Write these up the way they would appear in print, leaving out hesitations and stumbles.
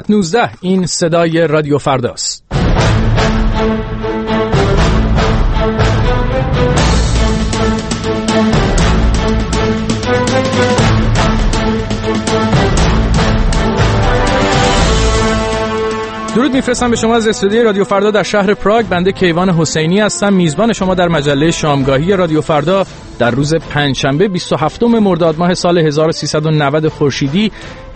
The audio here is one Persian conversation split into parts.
ساعت 19 این صدای رادیو فرداست. درود میفرستم به شما از استودیوی رادیو فردا در شهر پراگ. بنده کیوان حسینی هستم، میزبان شما در مجله شامگاهی رادیو فردا در روز پنجشنبه 27 مرداد ماه سال 1390 خورشیدی،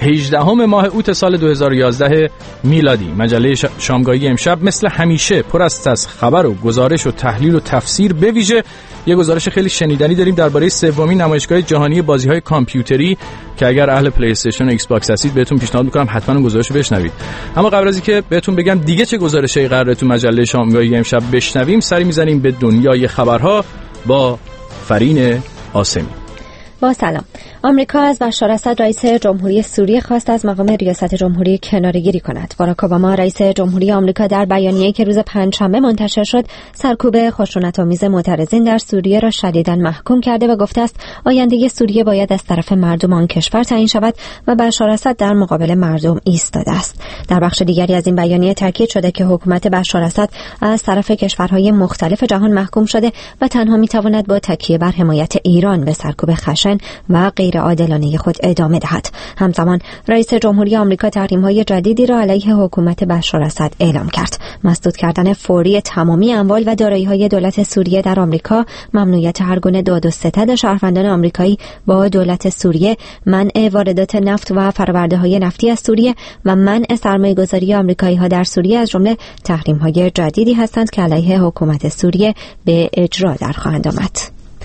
18 ماه اوت سال 2011 میلادی. مجله شامگاهی امشب مثل همیشه پر است از خبر و گزارش و تحلیل و تفسیر. به ویژه یه گزارش خیلی شنیدنی داریم درباره سومین نمایشگاه جهانی بازی‌های کامپیوتری که اگر اهل پلی استیشن و ایکس باکس هستید بهتون پیشنهاد می‌کنم حتما اون گزارشو بشنوید. اما قبل از اینکه بهتون بگم دیگه چه گزارشی قراره تو مجله شامگاهی امشب بشنویم، سری می‌زنیم به دنیای خبرها با فرین آسمی. با سلام. آمریکا از بشار اسد رئیس جمهوری سوریه خواست از مقام ریاست جمهوری کناره‌گیری کند. باراک اوباما رئیس جمهوری آمریکا در بیانیه‌ای که روز پنجشنبه منتشر شد، سرکوب خشونت‌آمیز معترضین در سوریه را شدیداً محکوم کرده و گفته است آینده سوریه باید از طرف مردم آن کشور تعیین شود و بشار اسد در مقابل مردم ایستاده است. در بخش دیگری از این بیانیه تاکید شده که حکومت بشار اسد از طرف کشورهای مختلف جهان محکوم شده و تنها می‌تواند با تکیه بر حمایت ایران به سرکوب خشن و غیر عادلانه خود ادامه دهد. همزمان رئیس جمهوری آمریکا تحریم‌های جدیدی را علیه حکومت بشار اسد اعلام کرد. مسدود کردن فوری تمامی اموال و دارایی‌های دولت سوریه در آمریکا، ممنوعیت هر گونه داد و ستد شهروندان آمریکایی با دولت سوریه، منع واردات نفت و فرآورده‌های نفتی از سوریه و منع سرمایه‌گذاری آمریکایی‌ها در سوریه از جمله تحریم‌های جدیدی هستند که علیه حکومت سوریه به اجرا در خواهند آمد.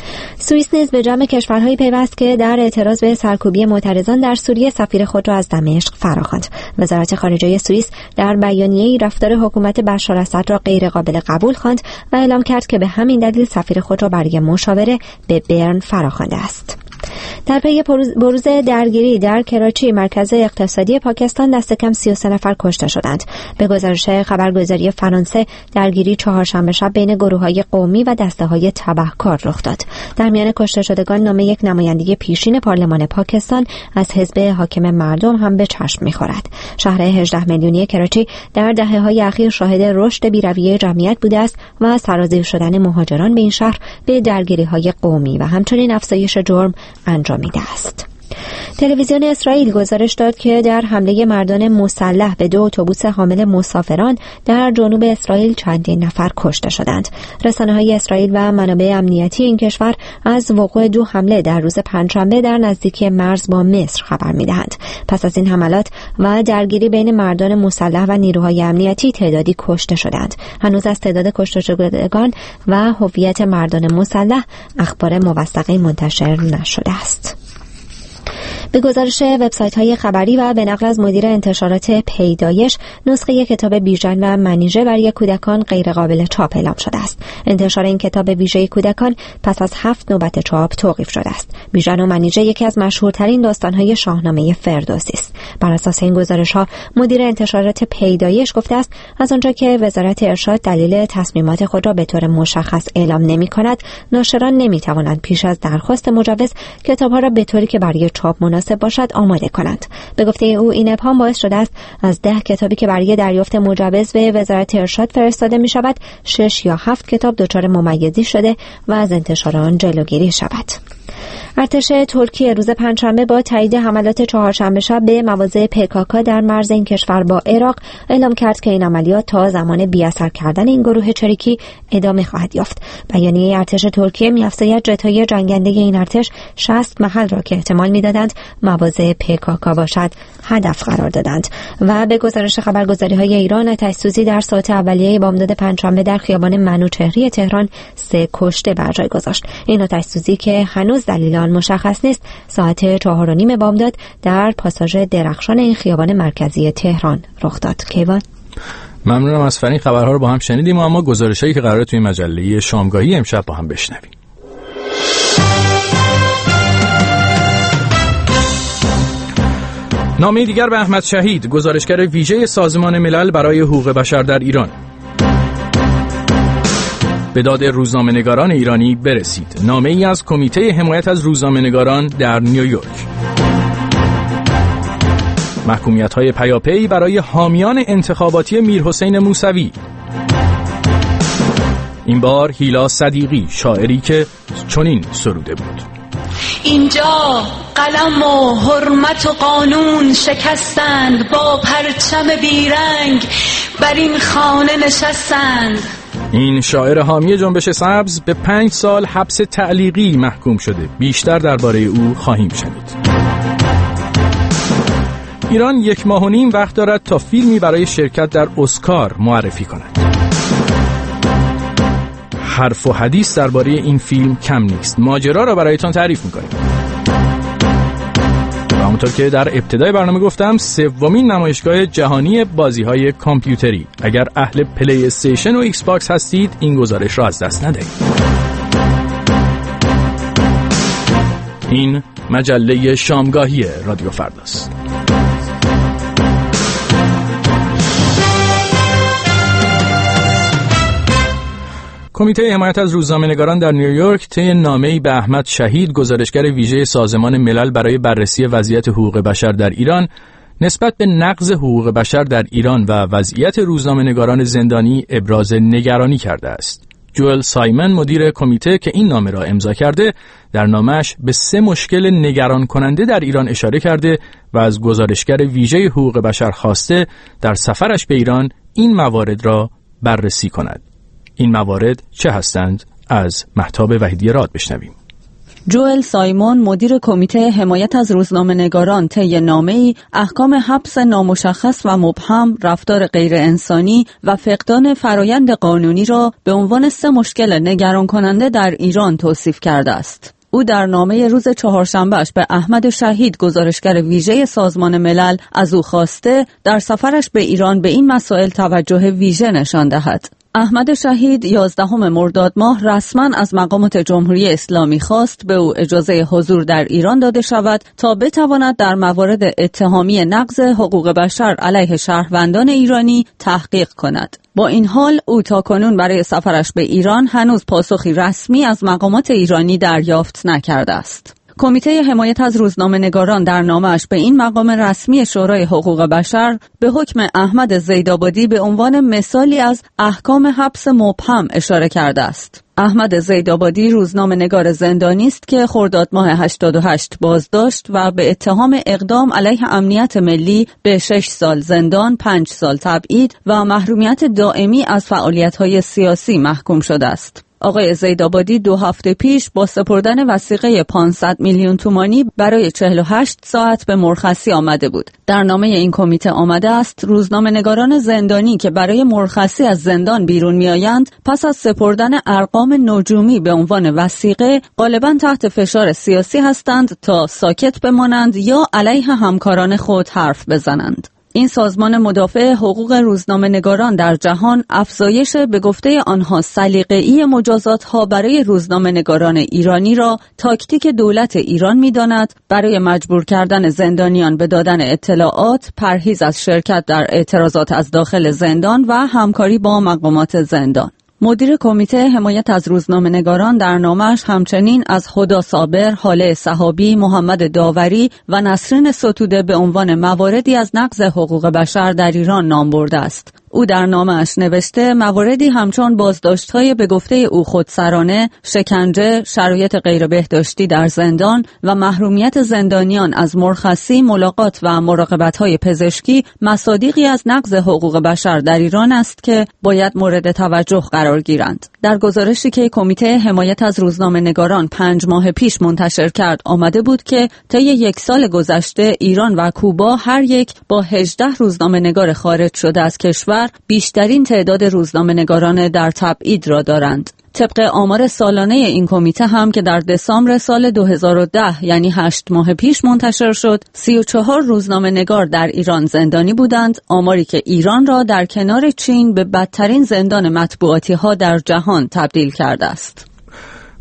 سوئیس نیز به جمع کشورهایی پیوست که در اعتراض به سرکوبی معترضان در سوریه سفیر خود را از دمشق فراخواند. وزارت خارجه سوئیس در بیانیه‌ای رفتار حکومت بشار اسد را غیر قابل قبول خواند و اعلام کرد که به همین دلیل سفیر خود را برای مشاوره به برن فراخوانده است. در پی بروز درگیری در کراچی، مرکز اقتصادی پاکستان، دست کم 33 نفر کشته شدند. به گزارش خبرگزاری فرانسه، درگیری چهارشنبه شب بین گروه‌های قومی و دسته‌های تبهکار رخ داد. در میان کشته شدگان نام یک نماینده پیشین پارلمان پاکستان از حزب حاکم مردم هم به چشم می‌خورد. شهر 18 میلیونی کراچی در دهه‌های اخیر شاهد رشد بی‌رویه جمعیت بوده است و سرازیر شدن مهاجران به این شهر به درگیری‌های قومی و همچنین افزایش جرم انجامیده است. تلویزیون اسرائیل گزارش داد که در حمله مردان مسلح به 2 اتوبوس حامل مسافران در جنوب اسرائیل چندین نفر کشته شدند. رسانه‌های اسرائیل و منابع امنیتی این کشور از وقوع 2 حمله در روز پنجشنبه در نزدیکی مرز با مصر خبر می‌دهند. پس از این حملات و درگیری بین مردان مسلح و نیروهای امنیتی تعدادی کشته شدند. هنوز از تعداد کشته شدگان و هویت مردان مسلح اخبار موثقی منتشر نشده است. به گزارش وبسایت‌های خبری و به نقل از مدیر انتشارات پیدایش، نسخه کتاب بیژن و منیژه برای کودکان غیرقابل چاپ اعلام شده است. انتشار این کتاب ویژه کودکان پس از 7 نوبت چاپ توقیف شده است. بیژن و منیژه یکی از مشهورترین داستان‌های شاهنامه فردوسی است. بر اساس این گزارش‌ها، مدیر انتشارات پیدایش گفته است از آنجا که وزارت ارشاد دلیل تصمیمات خود را به طور مشخص اعلام نمی‌کند، ناشران نمی‌توانند پیش از درخواست مجوز کتاب‌ها را به طوری که برای چاپ مناسب باشد آماده کنند. به گفته او این ابهام باعث شده است از 10 کتابی که برای دریافت مجوز به وزارت ارشاد فرستاده می شود 6 یا 7 کتاب دچار ممیزی شده و از انتشار آن جلوگیری شود. ارتش ترکیه روز پنجشنبه با تایید حملات چهارشنبه شب به مواضع PKK در مرز این کشور با عراق اعلام کرد که این عملیات تا زمان بی‌اثر کردن این گروه چریکی ادامه خواهد یافت. بیانیه ارتش ترکیه می‌افزاید جت‌های جنگنده این ارتش 60 محل را که احتمال می‌دادند مواضع PKK باشد هدف قرار دادند و به گزارش خبرگزاری‌های ایران، آتش‌سوزی در ساعات اولیه بامداد پنجشنبه در خیابان منوچهری تهران 3 کشته بر جای گذاشت. این آتش‌سوزی که هنوز دلیل آن مشخص نیست، ساعت 4:30 بامداد در پاساژ درخشان این خیابان مرکزی تهران رخ داد. کیوان، ممنونم از فرین. خبرها رو با هم شنیدیم، اما گزارشایی که قراره توی مجله شامگاهی امشب با هم بشنویم. نامه دیگر به احمد شهید، گزارشگر ویژه سازمان ملل برای حقوق بشر در ایران. به داد روزنامه‌نگاران ایرانی برسید. نامه‌ای از کمیته حمایت از روزنامه‌نگاران در نیویورک. محکومیت‌های پیاپی برای حامیان انتخاباتی میرحسین موسوی. این بار هیلا صدیقی، شاعری که چنین سروده بود: اینجا قلم و حرمت و قانون شکستند، با پرچم بیرنگ بر این خانه نشستند. این شاعر حامی جنبش سبز به 5 سال حبس تعلیقی محکوم شده. بیشتر درباره او خواهیم شنید. ایران 1.5 ماه وقت دارد تا فیلمی برای شرکت در اسکار معرفی کند. حرف و حدیث درباره این فیلم کم نیست. ماجرا را برایتان تعریف می‌کنیم. و همونطور که در ابتدای برنامه گفتم، 3مین نمایشگاه جهانی بازی‌های کامپیوتری. اگر اهل پلی استیشن و ایکس باکس هستید، این گزارش را از دست ندهید. این مجله شامگاهی رادیو فرداست. کمیته حمایت از روزنامه‌نگاران در نیویورک طی نامه‌ای به احمد شهید، گزارشگر ویژه سازمان ملل برای بررسی وضعیت حقوق بشر در ایران، نسبت به نقض حقوق بشر در ایران و وضعیت روزنامه‌نگاران زندانی ابراز نگرانی کرده است. جوئل سایمن، مدیر کمیته که این نامه را امضا کرده، در نامه‌اش به 3 مشکل نگران کننده در ایران اشاره کرده و از گزارشگر ویژه حقوق بشر خواسته در سفرش به ایران این موارد را بررسی کند. این موارد چه هستند؟ از مهتاب وحیدی راد بشنویم. جوئل سایمون، مدیر کمیته حمایت از روزنامه‌نگاران، طی نامه‌ای احکام حبس نامشخص و مبهم، رفتار غیر انسانی و فقدان فرایند قانونی را به عنوان 3 مشکل نگران کننده در ایران توصیف کرده است. او در نامه روز 4شنبه‌اش به احمد شهید، گزارشگر ویژه سازمان ملل، از او خواسته در سفرش به ایران به این مسائل توجه ویژه نشان دهد. احمد شهید 11 مرداد ماه رسما از مقامات جمهوری اسلامی خواست به او اجازه حضور در ایران داده شود تا بتواند در موارد اتهامی نقض حقوق بشر علیه شهروندان ایرانی تحقیق کند. با این حال او تاکنون برای سفرش به ایران هنوز پاسخی رسمی از مقامات ایرانی دریافت نکرده است. کمیته حمایت از روزنامه‌نگاران در نامه‌اش به این مقام رسمی شورای حقوق بشر به حکم احمد زیدآبادی به عنوان مثالی از احکام حبس مبهم اشاره کرده است. احمد زیدآبادی روزنامه‌نگار زندانی است که خرداد ماه 88 بازداشت و به اتهام اقدام علیه امنیت ملی به 6 سال زندان، 5 سال تبعید و محرومیت دائمی از فعالیت‌های سیاسی محکوم شده است. آقای زیدآبادی 2 هفته پیش با سپردن وثیقه 500 میلیون تومانی برای 48 ساعت به مرخصی آمده بود. در نامه این کمیته آمده است روزنامه‌نگاران زندانی که برای مرخصی از زندان بیرون می‌آیند، پس از سپردن ارقام نجومی به عنوان وثیقه، غالباً تحت فشار سیاسی هستند تا ساکت بمانند یا علیه همکاران خود حرف بزنند. این سازمان مدافع حقوق روزنامه‌نگاران در جهان افزایش به گفته آنها سلیقه‌ای مجازات‌ها برای روزنامه‌نگاران ایرانی را تاکتیک دولت ایران می‌داند برای مجبور کردن زندانیان به دادن اطلاعات، پرهیز از شرکت در اعتراضات از داخل زندان و همکاری با مقامات زندان. مدیر کمیته حمایت از روزنامه‌نگاران در نامه‌اش همچنین از هدی صابر، هاله صحابی، محمد داوری و نسرین ستوده به عنوان مواردی از نقض حقوق بشر در ایران نام برده است. او در نامه‌اش نوشته مواردی همچون بازداشت‌های به گفته او خودسرانه، شکنجه، شرایط غیر بهداشتی در زندان و محرومیت زندانیان از مرخصی، ملاقات و مراقبت‌های پزشکی مصادیقی از نقض حقوق بشر در ایران است که باید مورد توجه قرار گیرند. در گزارشی که کمیته حمایت از روزنامه‌نگاران 5 ماه پیش منتشر کرد آمده بود که طی 1 سال گذشته ایران و کوبا هر یک با 18 روزنامه‌نگار خارج شده از کشور بیشترین تعداد روزنامه‌نگاران در تبعید را دارند. طبق آمار سالانه این کمیته هم که در دسامبر سال 2010 یعنی 8 ماه پیش منتشر شد، 34 روزنامه‌نگار در ایران زندانی بودند، آماری که ایران را در کنار چین به بدترین زندان مطبوعاتی ها در جهان تبدیل کرده است.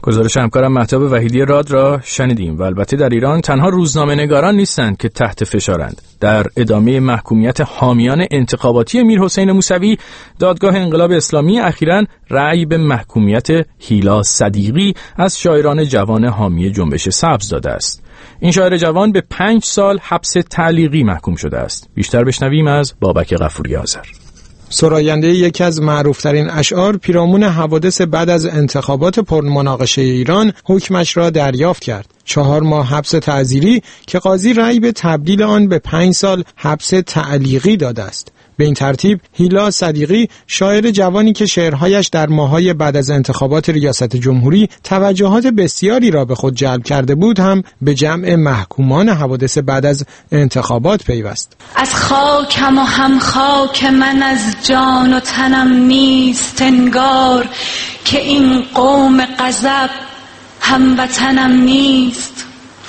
گزارش همکارم مهتاب وحیدی راد را شنیدیم و البته در ایران تنها روزنامه‌نگاران نیستند که تحت فشارند. در ادامه محکومیت حامیان انتخاباتی میرحسین موسوی، دادگاه انقلاب اسلامی اخیراً رأی به محکومیت هیلا صدیقی از شاعران جوان حامی جنبش سبز داده است. این شاعر جوان به 5 سال حبس تعلیقی محکوم شده است. بیشتر بشنویم از بابک غفوری آذر. سراینده یکی از معروفترین اشعار پیرامون حوادث بعد از انتخابات پرمناقشه ایران حکمش را دریافت کرد. 4 ماه حبس تعزیری که قاضی رأی به تبدیل آن به 5 سال حبس تعلیقی داده است. به این ترتیب هیلا صدیقی، شاعر جوانی که شعرهایش در ماه‌های بعد از انتخابات ریاست جمهوری توجهات بسیاری را به خود جلب کرده بود، هم به جمع محکومان حوادث بعد از انتخابات پیوست. از خاکم و هم خاک من از جان و تنم نیست انگار که این قوم غضب هموطنم نیست.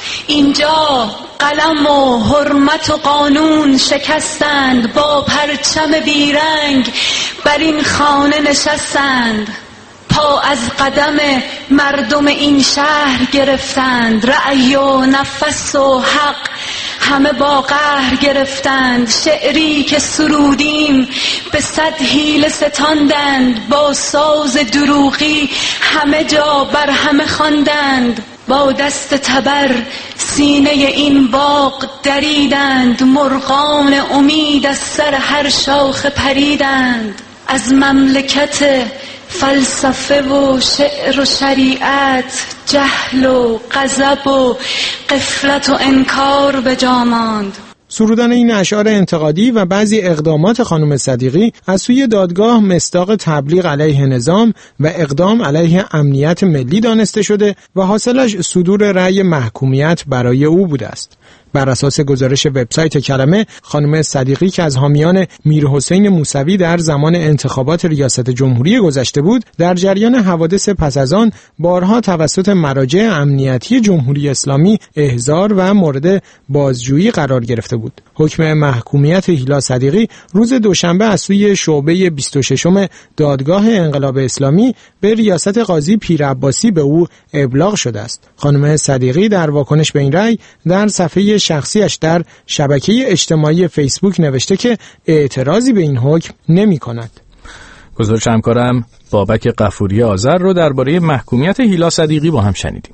اینجا قلم و حرمت و قانون شکستند، با پرچم بیرنگ بر این خانه نشستند. پا از قدم مردم این شهر گرفتند، رأی و نفس و حق همه با قهر گرفتند. شعری که سرودیم به 100 حیله ستاندند، با ساز دروغی همه جا بر همه خواندند. با دست تبر سینه این باغ دریدند، مرغان امید از سر هر شاخه پریدند. از مملکت فلسفه و شعر و شریعت جهل و غضب و غفلت و انکار به جا ماند. سرودن این اشعار انتقادی و بعضی اقدامات خانم صدیقی از سوی دادگاه مصداق تبلیغ علیه نظام و اقدام علیه امنیت ملی دانسته شده و حاصلش صدور رأی محکومیت برای او بوده است. بر اساس گزارش وبسایت کلمه، خانم صدیقی که از حامیان میرحسین موسوی در زمان انتخابات ریاست جمهوری گذشته بود، در جریان حوادث پس از آن بارها توسط مراجع امنیتی جمهوری اسلامی احضار و مورد بازجویی قرار گرفته بود. حکم محکومیت هیلا صدیقی روز دوشنبه از سوی شعبه 26 دادگاه انقلاب اسلامی به ریاست قاضی پیرعباسی به او ابلاغ شده است. خانم صدیقی در واکنش به این رأی در صفحه شخصیش در شبکه اجتماعی فیسبوک نوشته که اعتراضی به این حکم نمی کند. گزارش همکارم بابک غفوری آذر رو درباره محکومیت هیلا صدیقی با هم شنیدیم.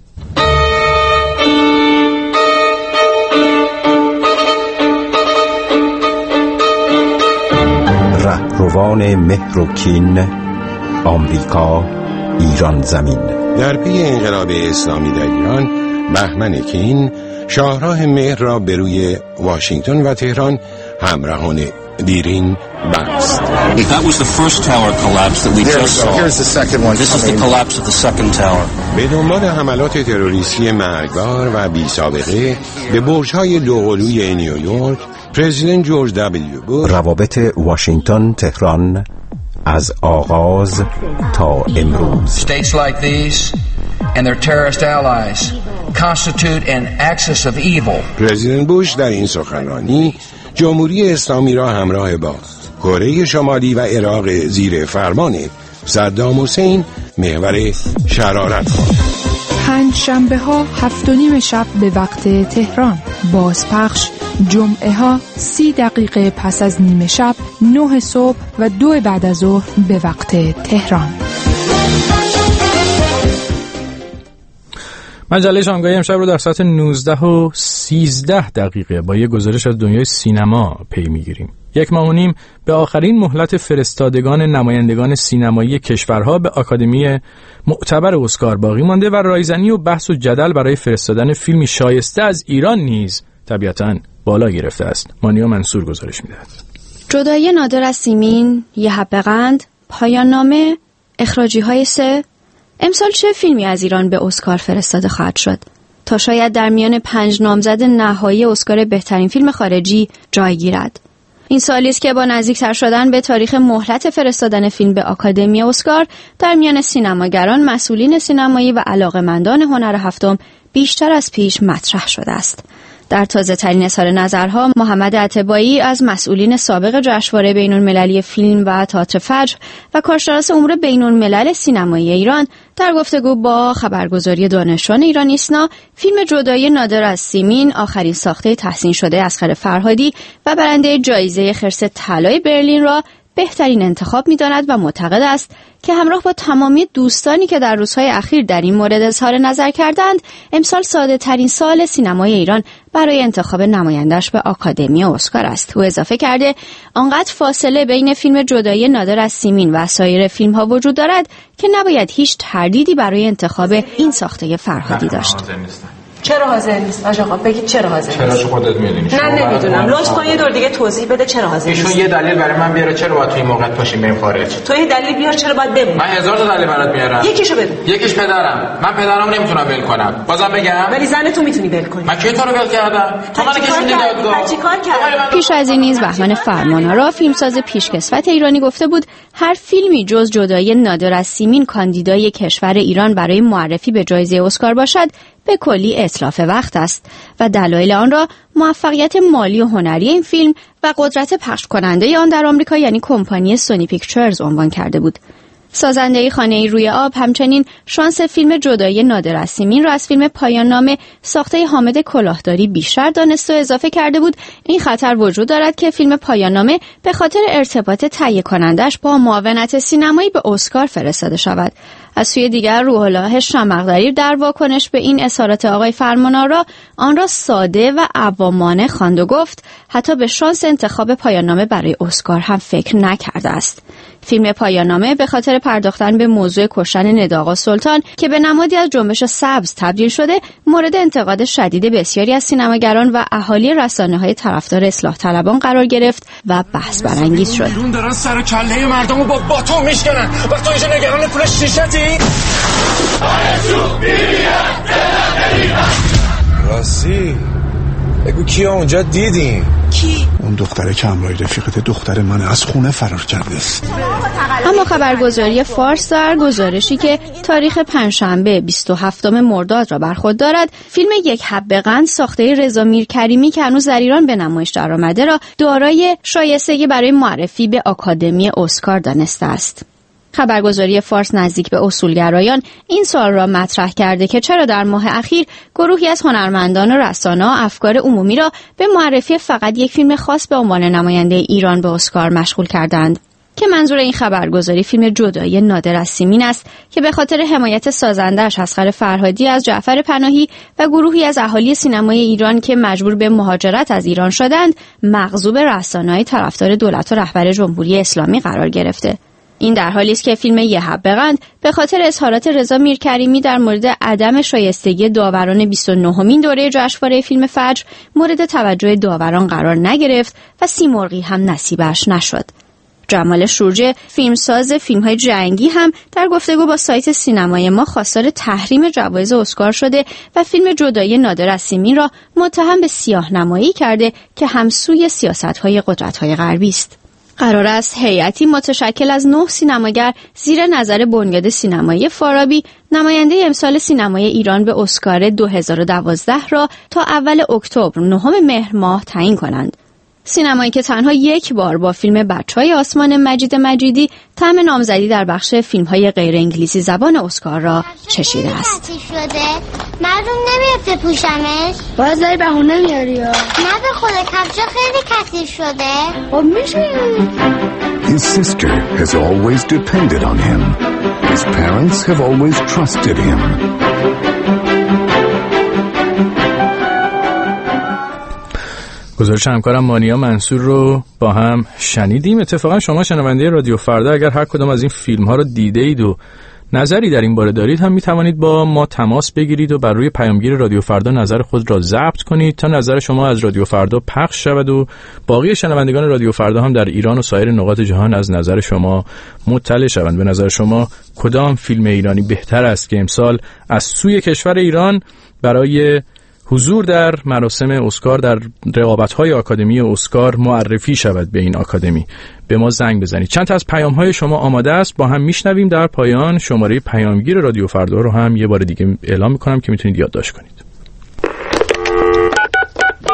رهروان مهر و کین، آمریکا، ایران زمین. در پی انقلاب اسلامی در ایران، بهمن کین شاهراه مهر را به روی واشنگتن و تهران همراهان دیرین بست. That was the first tower collapse that we just saw. Here's the second one. This is the collapse of the second tower. به دنبال حملات تروریستی مرگبار و بی سابقه به برج‌های دوقلوی نیویورک، پرزیدنت جورج دبلیو بوش روابط واشنگتن تهران از آغاز تا امروز. States like these and their terrorist allies constitute an axis of evil. پرزیدنت بوش در این سخنرانی جمهوری اسلامی را همراه با کره شمالی و عراق زیر فرمان صدام حسین محور شرارت خواند. پنجشنبه ها 7:30 شب به وقت تهران، بازپخش جمعه ها 30 دقیقه پس از نیمه شب، 9 صبح و 2 بعد از ظهر به وقت تهران. مجله شامگاهی امشب رو در ساعت 19:13 با یک گزارش از دنیای سینما پی میگیریم. 1 ماه و نیم به آخرین مهلت فرستادگان نمایندگان سینمایی کشورها به آکادمی معتبر اسکار باقی مانده و رایزنی و بحث و جدل برای فرستادن فیلمی شایسته از ایران نیز طبیعتاً بالا گرفته است. مانیا منصور گزارش می‌دهد. جدایی نادر از سیمین، یه حبه قند، پایان نامه، اخراجی‌های 3. امسال چه فیلمی از ایران به اسکار فرستاده خواهد شد تا شاید در میان 5 نامزد نهایی اسکار بهترین فیلم خارجی جای گیرد؟ این سالی است که با نزدیکتر شدن به تاریخ مهلت فرستادن فیلم به آکادمی اسکار در میان سینماگران، مسئولین سینمایی و علاقه‌مندان هنر هفتم بیشتر از پیش مطرح شده است. در تازه‌ترین اظهار نظرها، محمد عتبایی از مسئولین سابق جشنواره بین‌المللی فیلم و تئاتر فجر و کارشناس امور بین‌الملل سینمایی ایران در گفتگو با خبرگزاری دانشجویان ایران ایسنا، فیلم جدایی نادر از سیمین، آخرین ساخته تحسین شده اصغر فرهادی و برنده جایزه خرس طلای برلین را بهترین انتخاب می‌داند و معتقد است که همراه با تمامی دوستانی که در روزهای اخیر در این مورد اظهار نظر کردند، امسال ساده‌ترین سال سینمای ایران برای انتخاب نمایندش به آکادمی اسکار است. او اضافه کرده آنقدر فاصله بین فیلم جدایی نادر از سیمین و سایر فیلم‌ها وجود دارد که نباید هیچ تردیدی برای انتخاب این ساخته فرهادی داشت. چرا حاضر نیست؟ آقا بگید چرا حاضر نیست؟ چرا خودت میدونی؟ نه نمیدونم. لطف کن یه دور دیگه توضیح بده چرا حاضر نیست. ایشون یه دلیل برای من بیاره چرا باید توی این موقع پاشیم بریم خارج. تو یه دلیل بیار چرا باید بمونی. من 1000 تا دلیل برات میارم. یکیشو بده. یکیش پدرم. من پدرم نمیتونم ول کنم. بازم بگم. ولی زن تو میتونی ول کنی. من کی تو رو ول کردم؟ تو من کشوندی دادگاه. چیکار کردی؟ پیش از این نیز بهمن فرمانآرا، فیلمساز پیشکسوت ایرانی، گفته بود هر فیلمی جز جدایی نادر از سیمین کاندیدای کشور ایران برای معرفی به جایزه اسکار باشد به کلی اتلاف وقت است و دلایل آن را موفقیت مالی و هنری این فیلم و قدرت پخش کننده آن در آمریکا یعنی کمپانی سونی پیکچرز عنوان کرده بود. سازنده خانه روی آب همچنین شانس فیلم جدایی نادر از سیمین را از فیلم پایان نامه ساخته حامد کلاهداری بیشتر دانست و اضافه کرده بود این خطر وجود دارد که فیلم پایان نامه به خاطر ارتباط تهیه کنندش با معاونت سینمایی به اسکار فرستاده شود. از سوی دیگر روح الله شمقدری در واکنش به این اظهارات آقای فرمانآرا آن را ساده و عوامانه خواند و گفت حتی به شانس انتخاب پایان نامه برای اسکار هم فکر نکرده است. فیلم پایان نامه به خاطر پرداختن به موضوع کشتن نداغا سلطان که به نمادی از جنبش سبز تبدیل شده مورد انتقاد شدید بسیاری از سینماگران و اهالی رسانه‌های طرفدار اصلاح طلبان قرار گرفت و بحث برانگیز شد. بیرون دارن سر و کله مردمو با باتون میشکنن و تو اینجا نگران پول شیشتی؟ راستی بگو کیا اونجا دیدیم؟ کی؟ اون دختره که همراه رفیقت دختر من از خونه فرار کرده است. اما خبرگزاری فارس در گزارشی که تاریخ پنجشنبه 27 مرداد را برخورد دارد، فیلم یک حبه قند ساخته رضا میرکریمی که هنوز در ایران به نمایش درآمده را دارای شایستگی برای معرفی به آکادمی اسکار دانسته است. خبرگزاری فارس نزدیک به اصولگرایان این سوال را مطرح کرده که چرا در ماه اخیر گروهی از هنرمندان و رسانه‌ها افکار عمومی را به معرفی فقط یک فیلم خاص به عنوان نماینده ایران به اسکار مشغول کردند. که منظور این خبرگزاری فیلم جدایی نادر از سیمین است که به خاطر حمایت سازنده‌اش اصغر فرهادی از جعفر پناهی و گروهی از اهالی سینمای ایران که مجبور به مهاجرت از ایران شدند، مغصوب رسانه‌های طرفدار دولت و رهبر جمهوری اسلامی قرار گرفته. این در حالی است که فیلم یه حبه قند به خاطر اظهارات رضا میرکریمی در مورد عدم شایستگی داوران 29مین دوره جشنواره فیلم فجر مورد توجه داوران قرار نگرفت و سیمرغی هم نصیبش نشد. جمال شورجه، فیلمساز فیلم‌های جنگی، هم در گفتگو با سایت سینمای ما خواستار تحریم جوایز اسکار شده و فیلم جدایی نادر از سیمین را متهم به سیاه‌نمایی کرده که همسوی سیاست‌های قدرت‌های غربی است. قرار است هیئتی متشکل از 9 سینماگر زیر نظر بنیاد سینمایی فارابی نماینده امسال سینمای ایران به اسکار 2012 را تا اول اکتبر 9 مهر ماه تعیین کنند. سینمایی که تنها یک بار با فیلم بچه‌های آسمان مجید مجیدی طعم نامزدی در بخش فیلم‌های غیر انگلیسی زبان اسکار را چشیده است. مردم نمیفته پوشمش؟ باز داری بهونه میاری یا؟ نه به خدا کفشا خیلی کثیف شده. خب میشه. His sister has always depended on him. His parents have always trusted him. گزارش همکارم مانیا منصور رو با هم شنیدیم. اتفاقا شما شنونده رادیو فردا اگر هر کدام از این فیلم ها رو دیده اید و نظری در این باره دارید هم میتوانید با ما تماس بگیرید و بر روی پیامگیر رادیو فردا نظر خود را ضبط کنید تا نظر شما از رادیو فردا پخش شود و باقی شنوندگان رادیو فردا هم در ایران و سایر نقاط جهان از نظر شما مطلع شوند. به نظر شما کدام فیلم ایرانی بهتر است که امسال از سوی کشور ایران برای حضور در مراسم اسکار در رقابت‌های آکادمی اسکار معرفی شود به این آکادمی؟ به ما زنگ بزنید. چند تا از پیام‌های شما آماده است، با هم میشنویم. در پایان شماره پیامگیر رادیو فردا رو هم یه بار دیگه اعلام می‌کنم که میتونید یادداشت کنید.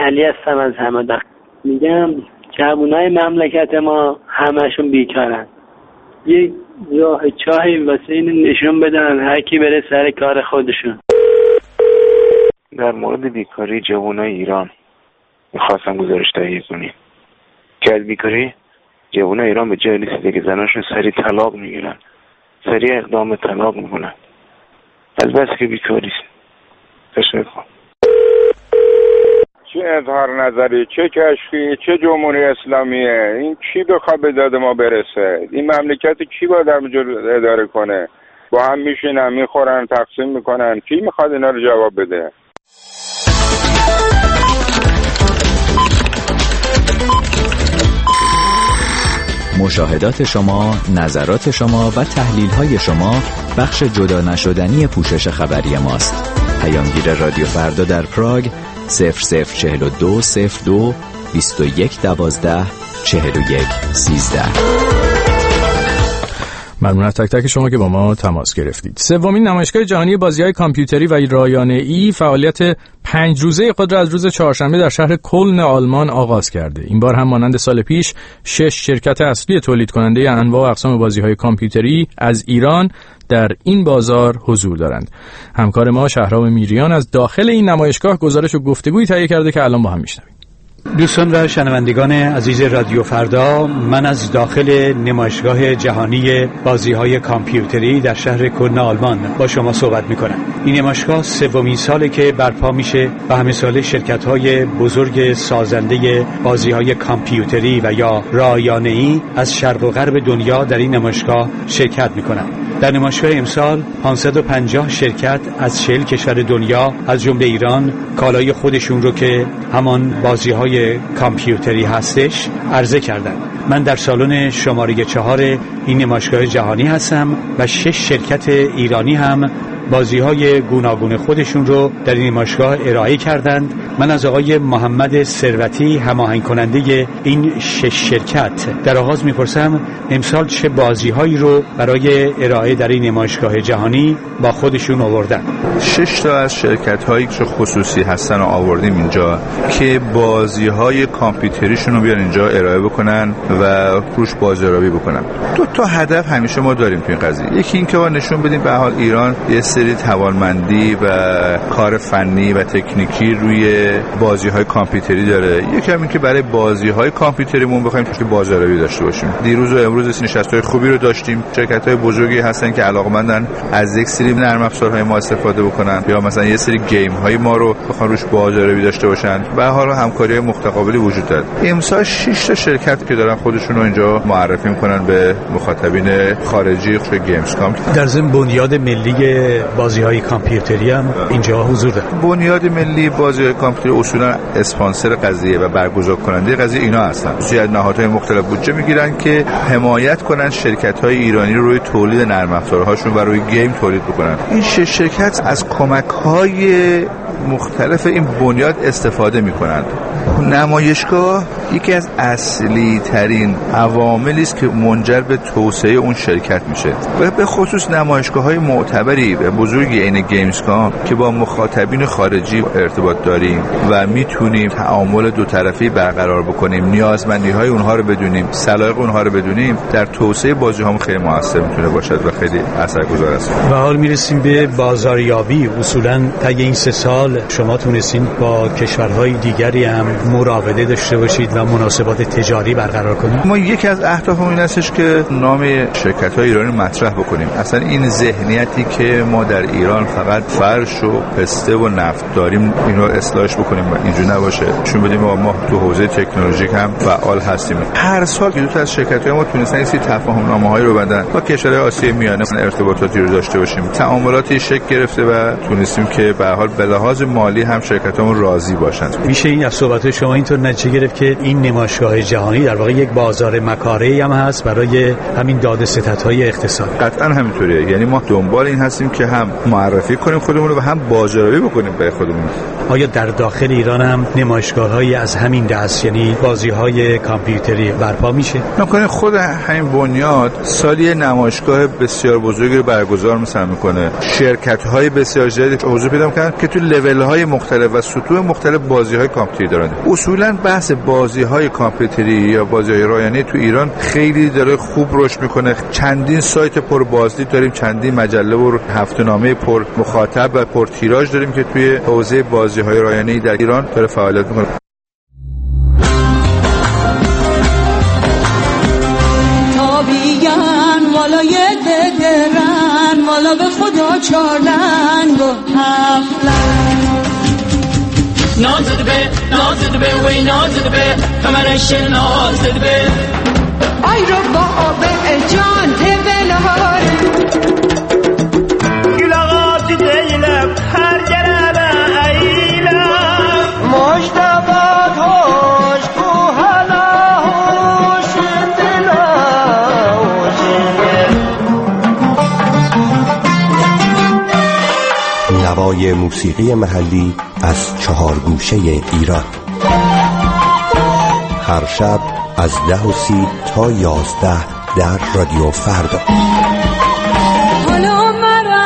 علی هستم از همدان. میگم جوانای مملکت ما همشون بیکارن. یه راه چاهی واسه این نشون بدن، هر کی بره سر کار خودشون. در مورد بیکاری جوانای ایران میخواستم گزارش تهیه کنیم که از بیکاری جوانای ایران به جای رسیده که زناشون سریع طلاق میگیرن، سریع اقدام طلاق میکنن. از بس که بیکاری است. تشکر. چه اظهار نظری، چه کشفی، چه جمهوری اسلامیه؟ این کی بخواد به داد ما برسه؟ این مملکت کی باید همینجور اداره کنه؟ با هم میشینن میخورن تقسیم میکنن، کی میخواد اینا رو جواب بده؟ مشاهدات شما، نظرات شما و تحلیل‌های شما بخش جدا نشدنی پوشش خبری ماست. پیامگیر رادیو فردا در پراگ 0042 02 21 12 41 13. ممنون از تک تک شما که با ما تماس گرفتید. سومین نمایشگاه جهانی بازی‌های کامپیوتری و رایانه‌ای فعالیت 5 روزه خود را از روز چهارشنبه در شهر کلن آلمان آغاز کرده. این بار هم مانند سال پیش 6 شرکت اصلی تولید کننده انواع و اقسام بازی‌های کامپیوتری از ایران در این بازار حضور دارند. همکار ما شهرام میریان از داخل این نمایشگاه گزارش و گفتگویی تهیه کرده که الان با هم میشنویم. دوستان و شنوندگان عزیز رادیو فردا، من از داخل نمایشگاه جهانی بازی‌های کامپیوتری در شهر کلن آلمان با شما صحبت می‌کنم. این نمایشگاه سومین ساله که برپا میشه و همه ساله شرکت‌های بزرگ سازنده بازی‌های کامپیوتری و یا رایانه‌ای از شرق و غرب دنیا در این نمایشگاه شرکت می‌کنند. در نمایشگاه امسال 550 شرکت از 40 کشور دنیا از جمله ایران کالای خودشون رو که همان بازی‌های کامپیوتری هستش عرضه کردن. من در سالن شماره 4 این نمایشگاه جهانی هستم و 6 شرکت ایرانی هم بازی‌های گوناگون خودشون رو در این نمایشگاه ارائه کردند. من از آقای محمد ثروتی هماهنگ کننده این 6 شرکت در آغاز میپرسم امسال چه بازی‌هایی رو برای ارائه در این نمایشگاه جهانی با خودشون آوردن. 6 تا از شرکت‌هایی که خصوصی هستن رو آوردیم اینجا که بازی‌های کامپیوتریشون رو بیان اینجا ارائه بکنن و روش بازاریابی بکنن. 2 تا هدف همیشه ما داریم تو این قضیه. یکی این که ما نشون بدیم به حال ایران یه سری توانمندی و کار فنی و تکنیکی روی بازی‌های کامپیوتری داره. یکی هم این که برای بازی‌های کامپیوتریمون بخوایم که بازاریابی داشته باشیم. دیروز و امروز نشست‌های خوبی رو داشتیم. شرکت‌های بزرگی هستن که علاقه‌مندن از یک سری نرم افزارهای ما استفاده بکنن یا مثلا یه سری گیم‌های ما رو بخوان روش بازاریابی داشته باشن. به هر حال همکاری‌های متقابلی وجود داره. امسال 6 تا شرکت که دارن خودشون رو اینجا معرفی می‌کنن به مخاطبین خارجی توی گیمزکام. در ضمن بنیاد ملی بازی‌های کامپیوتری هم اینجا حضور داره. بنیاد ملی بازی‌های کامپیوتری اصولا اسپانسر قضیه و برگزار کننده قضیه اینا هستن. از نهادهای مختلف بودجه میگیرن که حمایت کنن شرکت‌های ایرانی رو روی تولید نرم افزارهاشون و روی گیم تولید بکنن. این 6 شرکت از کمک‌های مختلف این بنیاد استفاده می‌کنند. نمایشگاه یکی از اصلی ترین عواملی است که منجر به توسعه اون شرکت میشه و به خصوص نمایشگاه‌های معتبری و بزرگی عین گیمزکام که با مخاطبین خارجی ارتباط داریم و میتونیم تعامل دو طرفی برقرار بکنیم، نیازمندی‌های اونها رو بدونیم، سلایق اونها رو بدونیم، در توسعه بازی‌هامون خیلی موثر میتونه باشد و خیلی اثرگذار است. و حال میرسیم به بازاریابی. اصولاً طی این 3 سال شما تونستین با کشورهای دیگری هم مراوده داشته باشید و مناسبات تجاری برقرار کنید. ما یکی از اهدافمون این هستش که نام شرکت‌های ایرانی مطرح بکنیم. اصلا این ذهنیتی که ما در ایران فقط فرش و پسته و نفت داریم اینو اصلاحش بکنیم و اینجوری نباشه. چون بدیم ما تو حوزه تکنولوژیک هم فعال هستیم. هر سال دو تا از شرکت‌های ما تونستن این تفاهم‌نامه‌هایی رو بندن با کشورهای آسیای میانه ارتباطاتی رو داشته باشیم. تعاملاتی شکل گرفته و تونستیم که به هر حال به لحاظ مالی هم شرکتامون راضی باشن. میشه این از صحبت شما اینطور نتیجه گرفت که این نمایشگاه جهانی در واقع یک بازار مکاره‌ای هم هست برای همین داد و ستدهای اقتصاد. قطعا همینطوریه، یعنی ما دنبال این هستیم که هم معرفی کنیم خودمون رو و هم بازاریابی بکنیم برای خودمون. آیا در داخل ایران هم نمایشگاه‌هایی از همین دست، یعنی بازی‌های کامپیوتری برپا میشه؟ نکنه خود همین بنیاد سالی نمایشگاه بسیار بزرگی رو برگزار میکنه. شرکت‌های بسیار زیادی حضور پیدا می‌کنن که تو لول‌های مختلف و سطوح مختلف بازی‌های کامپیوتری دارن. اصولاً بحث بازی‌های کامپیوتری یا بازی‌های رایانه‌ای تو ایران خیلی داره خوب رشد میکنه. چندین سایت پر بازدید داریم، چندین مجله و هفته‌نامه پر مخاطب و پر تیراژ داریم که توی حوزه بازی‌های رایانه‌ای در ایران داره فعالیت میکنه. والا به خدا چارلنگ و هفلنگ نازد به وی نازد به کمرش نازد به ای رو با به جان تبلهار گلاغات دیلم هر جربه ایلم مجتبات هوش کو حالا هوش نوای موسیقی محلی از 4 گوشه ایران. هر شب از 10:30 تا 11 در رادیو فردا. حالا مرا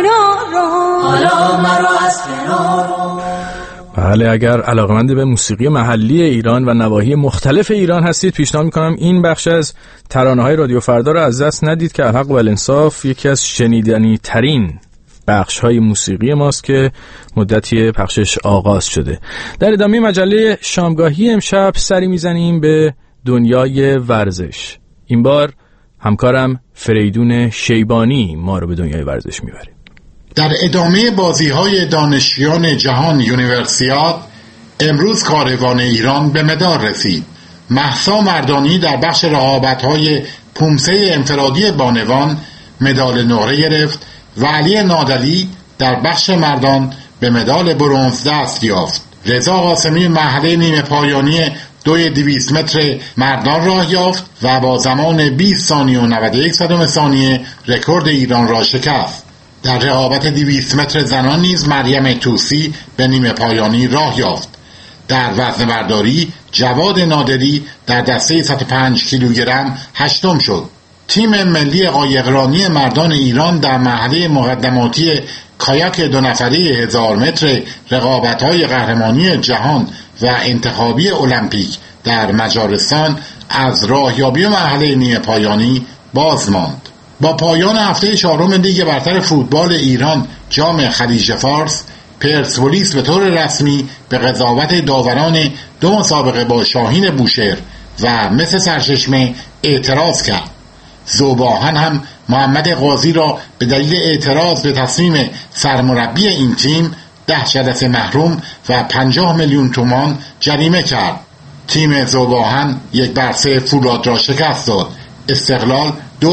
از کنار بله، اگر علاقمند به موسیقی محلی ایران و نواحی مختلف ایران هستید، پیشنهاد میکنم این بخش از ترانه‌های رادیو فردا رو از دست ندید که الحق و الانصاف یکی از شنیدنی ترین بخش‌های موسیقی ماست که مدتی پخشش آغاز شده. در ادامه مجله شامگاهی امشب سری میزنیم به دنیای ورزش. این بار همکارم فریدون شیبانی ما رو به دنیای ورزش میبره. در ادامه بازی‌های دانشیان جهان یونیورسیاد، امروز کاروان ایران به مدار رسید. مهسا مردانی در بخش رقابت‌های پومسه انفرادی بانوان مدال نقره گرفت و علی نادلی در بخش مردان به مدال برنز دست یافت. رضا قاسمی مرحله نیمه پایانی 200 متر مردان راه یافت و با زمان 20 ثانیه و 91 صدم ثانیه رکورد ایران را شکست. در رقابت 200 متر زنان نیز مریم طوسی به نیمه پایانی راه یافت. در وزن برداری جواد نادری در دسته 105 کیلوگرم هشتم شد. تیم ملی قایقرانی مردان ایران در مرحله مقدماتی کایاک 2 نفره 1000 متر رقابت‌های قهرمانی جهان و انتخابی المپیک در مجارستان از راهیابی مرحله نیمه پایانی باز ماند. با پایان هفته 4 لیگ برتر فوتبال ایران جام خلیج فارس، پرسپولیس به طور رسمی به قضاوت داوران 2 مسابقه با شاهین بوشهر و مس سرچشمه اعتراض کرد. ذوب‌آهن هم محمد قاضی را به دلیل اعتراض به تصمیم سرمربی این تیم 10 جلسه محروم و 50 میلیون تومان جریمه کرد. تیم ذوب‌آهن 1-0 فولاد را شکست داد. استقلال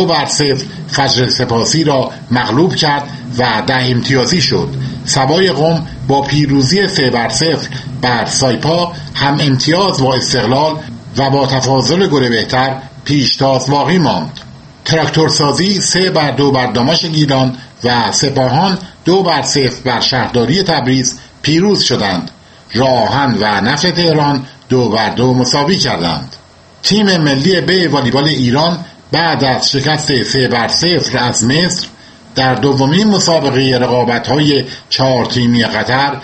2-0 فجر سپاسی را مغلوب کرد و 10 امتیازی شد. سوای قم با پیروزی 3-0 بر سایپا هم امتیاز با استقلال و با تفاضل گل بهتر پیشتاز باقی ماند. تراکتورسازی 3-2 بر داماش گیلان و سپاهان 2-0 بر شهرداری تبریز پیروز شدند. راهن و نفت تهران 2-2 مساوی کردند. تیم ملی ب والیبال ایران بعد از شکست 3-0 از مصر در دومین مسابقه رقابت‌های 4 تیمی قطر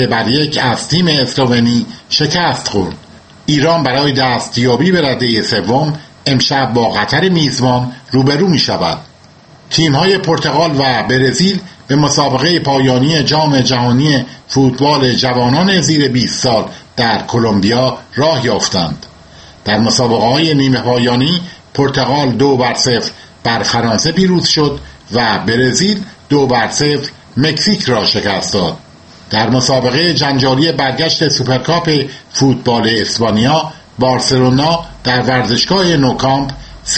3-1 از تیم اسلوونی شکست خورد. ایران برای دستیابی به رده سوم امشب با قطر میزبان روبرو می شود. تیم‌های پرتغال و برزیل به مسابقه پایانی جام جهانی فوتبال جوانان زیر 20 سال در کلمبیا راه یافتند. در مسابقه‌های نیمه پایانی پرتغال 2-0 بر فرانسه پیروز شد و برزیل 2-0 مکزیک را شکست داد. در مسابقه جنجالی برگشت سوپرکاپ فوتبال اسپانیا بارسلونا در ورزشگاه نوکامپ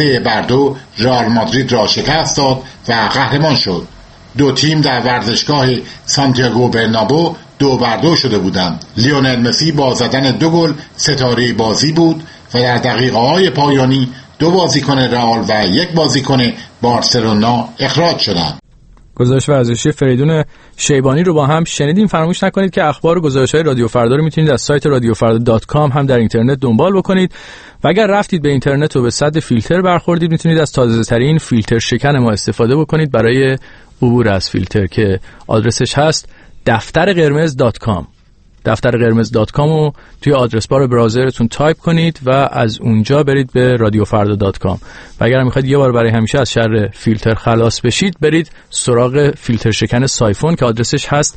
3-2 رئال مادرید را شکست داد و قهرمان شد. 2 تیم در ورزشگاه سانتیاگو برنابو 2-2 شده بودند. لیونل مسی با زدن 2 گل ستاره بازی بود و در دقیقه‌های پایانی 2 بازیکن رئال و 1 بازیکن بارسلونا اخراج شدند. گزارش ورزشی فریدون شیبانی رو با هم شنیدیم. فراموش نکنید که اخبار و گزارش‌های رادیو فردا رو میتونید از سایت radiofarda.com هم در اینترنت دنبال بکنید و اگر رفتید به اینترنت و به صد فیلتر برخوردید میتونید از تازه‌ترین فیلتر شکن ما استفاده بکنید برای عبور از فیلتر که آدرسش هست دفترقرمز.com. دفترقرمز.com رو توی آدرس بار براوزرتون تایپ کنید و از اونجا برید به radiofarda.com و اگر میخواید یه بار برای همیشه از شر فیلتر خلاص بشید برید سراغ فیلتر شکن سایفون که آدرسش هست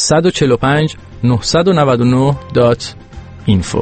145.999.info.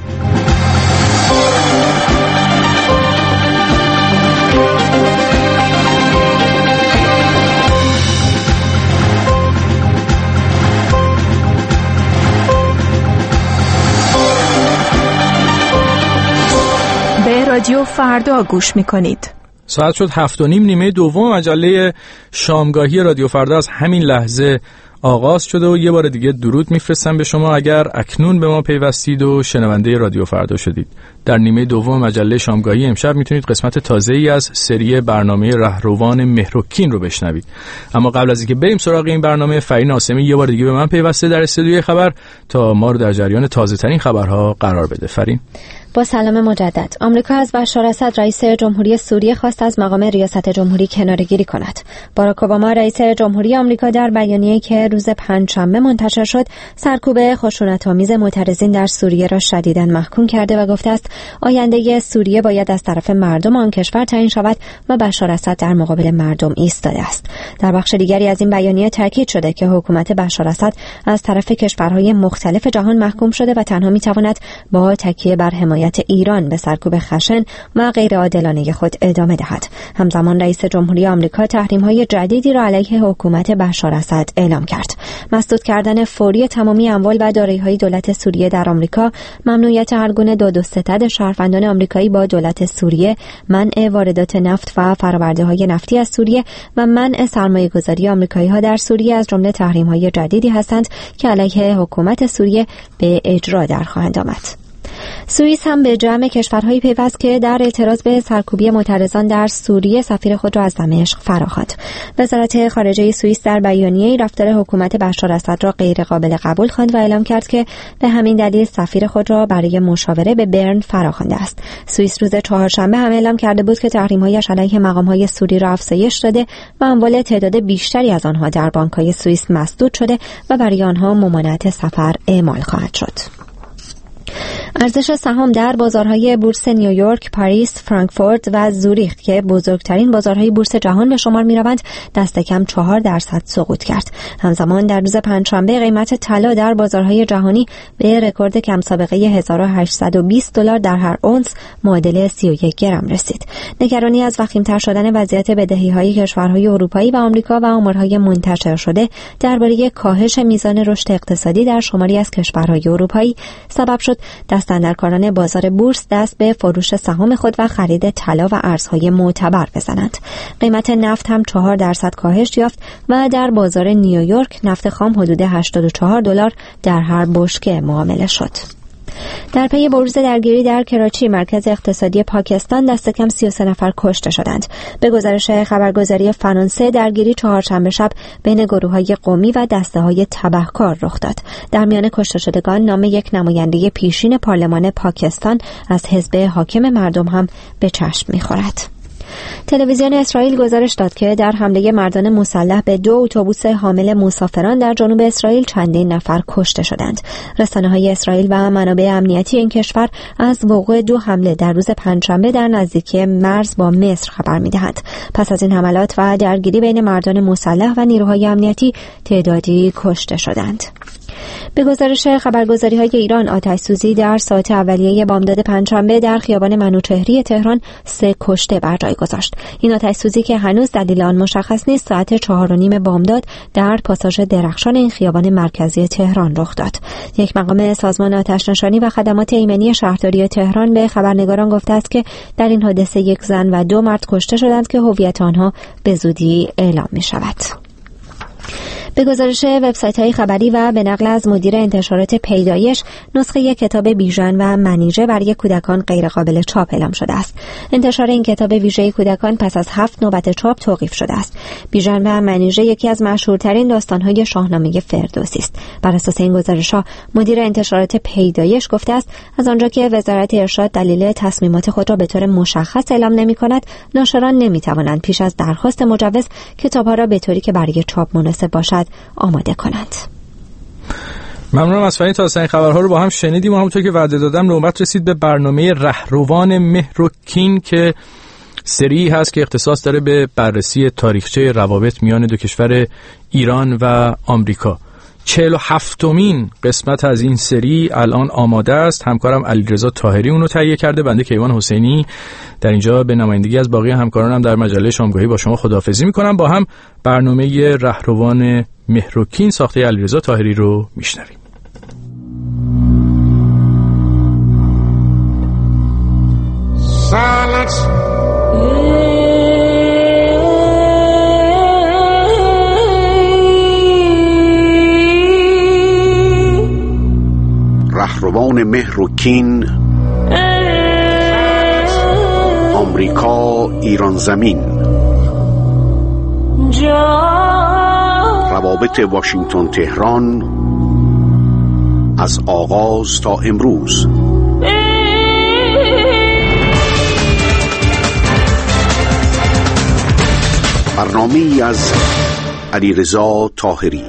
رادیو فردا گوش میکنید. ساعت شد 7:30 نیمه دوم مجله شامگاهی رادیو فردا از همین لحظه آغاز شده و یه بار دیگه درود میفرستم به شما اگر اکنون به ما پیوستید و شنونده رادیو فردا شدید. در نیمه دوم مجله شامگاهی امشب میتونید قسمت تازه‌ای از سری برنامه رهروان مهرکین رو بشنوید. اما قبل از اینکه بریم سراغ این برنامه، فرین آسمی یه بار دیگه به من پیوسته در استودیوی خبر تا ما رو در جریان تازه‌ترین خبرها قرار بده. فرین، با سلام مجدد. آمریکا از بشار اسد رئیس جمهوری سوریه خواست از مقام ریاست جمهوری کناره‌گیری کند. باراک اوباما رئیس جمهوری آمریکا در بیانیه‌ای که روز پنجشنبه منتشر شد، سرکوب خشونت‌آمیز معترضین در سوریه را شدیداً محکوم کرده و گفته است آینده سوریه باید از طرف مردم آن کشور تعیین شود و بشار اسد در مقابل مردم ایستاده است. در بخش دیگری از این بیانیه تاکید شده که حکومت بشار اسد از طرف کشورهای مختلف جهان محکوم شده و تنها می‌تواند با تکیه بر حمایت ایران به سرکوب خشن و غیر عادلانه خود ادامه دهد. همزمان رئیس جمهوری آمریکا تحریم‌های جدیدی را علیه حکومت بشار اسد اعلام کرد. مسدود کردن فوری تمامی اموال و دارایی‌های دولت سوریه در آمریکا، ممنوعیت هر گونه داد و ستد شهروندان آمریکایی با دولت سوریه، منع واردات نفت و فرآورده‌های نفتی از سوریه و منع سرمایه‌گذاری آمریکایی‌ها در سوریه از جمله تحریم‌های جدیدی هستند که علیه حکومت سوریه به اجرا در خواهند آمد. سوئیس هم به جمع کشورهایی پیوست که در اعتراض به سرکوبی معترضان در سوریه سفیر خود را از دمشق فراخواند. وزارت خارجه سوئیس در بیانیه‌ای رفتار حکومت بشار اسد را غیر قابل قبول خواند و اعلام کرد که به همین دلیل سفیر خود را برای مشاوره به برن فراخوانده است. سوئیس روز چهارشنبه هم اعلام کرده بود که تحریم‌هایش علیه مقام‌های سوری را افزایش داده و اموال تعداد بیشتری از آنها در بانک‌های سوئیس مسدود شده و برای آنها ممانعت سفر اعمال خواهد شد. ارزش سهام در بازارهای بورس نیویورک، پاریس، فرانکفورت و زوریخ که بزرگترین بازارهای بورس جهان به شمار می‌روند، دست کم 4% سقوط کرد. همزمان در روز پنجشنبه قیمت طلا در بازارهای جهانی به رکورد کم سابقه $1820 در هر اونس معادل 31 گرم رسید. نگرانی از وخیم‌تر شدن وضعیت بدهی‌های کشورهای اروپایی و آمریکا و آمارهای منتشر شده درباره کاهش میزان رشد اقتصادی در شماری از کشورهای اروپایی سبب شد دستاندرکاران بازار بورس دست به فروش سهام خود و خرید طلا و ارزهای معتبر بزنند. قیمت نفت هم 4% کاهش یافت و در بازار نیویورک نفت خام حدود $84 در هر بشکه معامله شد. در پی بروز درگیری در کراچی، مرکز اقتصادی پاکستان، دست کم 33 نفر کشته شدند. به گزارش خبرگزاری فرانسه، درگیری چهارشنبه شب بین گروه‌های قومی و دسته‌های تبهکار رخ داد. در میان کشته شدگان نام یک نماینده پیشین پارلمان پاکستان از حزب حاکم مردم هم به چشم می‌خورد. تلویزیون اسرائیل گزارش داد که در حمله مردان مسلح به 2 اتوبوس حامل مسافران در جنوب اسرائیل چندین نفر کشته شدند. رسانه‌های اسرائیل و منابع امنیتی این کشور از وقوع 2 حمله در روز پنجشنبه در نزدیکی مرز با مصر خبر می‌دهند. پس از این حملات و درگیری بین مردان مسلح و نیروهای امنیتی تعدادی کشته شدند. به گزارش خبرگزاری‌های ایران، آتش‌سوزی در ساعات اولیه بامداد پنجشنبه در خیابان منوچهری تهران 3 کشته بر جای گذاشت. این آتش‌سوزی که هنوز دلیل آن مشخص نیست، ساعت 4:30 بامداد در پاساژ درخشان این خیابان مرکزی تهران رخ داد. یک مقام سازمان آتش‌نشانی و خدمات ایمنی شهرداری تهران به خبرنگاران گفته است که در این حادثه 1 زن و 2 مرد کشته شدند که هویت آنها به زودی اعلام می‌شود. به گزارش وبسایت‌های خبری و به نقل از مدیر انتشارات پیدایش، نسخه کتاب بیژن و منیژه برای کودکان غیرقابل چاپ اعلام شده است. انتشار این کتاب ویژه کودکان پس از 7 نوبت چاپ توقیف شده است. بیژن و منیژه یکی از مشهورترین داستان‌های شاهنامه فردوسی است. بر اساس این گزارش‌ها، مدیر انتشارات پیدایش گفته است از آنجا که وزارت ارشاد دلیل تصمیمات خود را به طور مشخص اعلام نمی‌کند، ناشران نمی‌توانند پیش از درخواست مجوز کتاب‌ها را به طوری که برای چاپ مناسب باشد آماده کنند. ممنونم از فنی. تا این خبرها رو با هم شنیدیم و همونطور که وعده دادم نوبت رسید به برنامه رهروان مهر و کین که سری هست که اختصاص داره به بررسی تاریخچه روابط میان دو کشور ایران و آمریکا. 47مین قسمت از این سری الان آماده است. همکارم علیرضا طاهری اونو تهیه کرده. بنده کیوان حسینی در اینجا به نمایندگی از باقی همکارانم در مجله شامگاهی با شما خداحافظی میکنم. با هم برنامه رهروان مهر و کین ساخته علیرضا طاهری رو میشنویم. رهروان مهر و کین، آمریکا ایران زمین، روابط واشنگتن تهران از آغاز تا امروز. برنامه‌ای از علیرضا طاهری.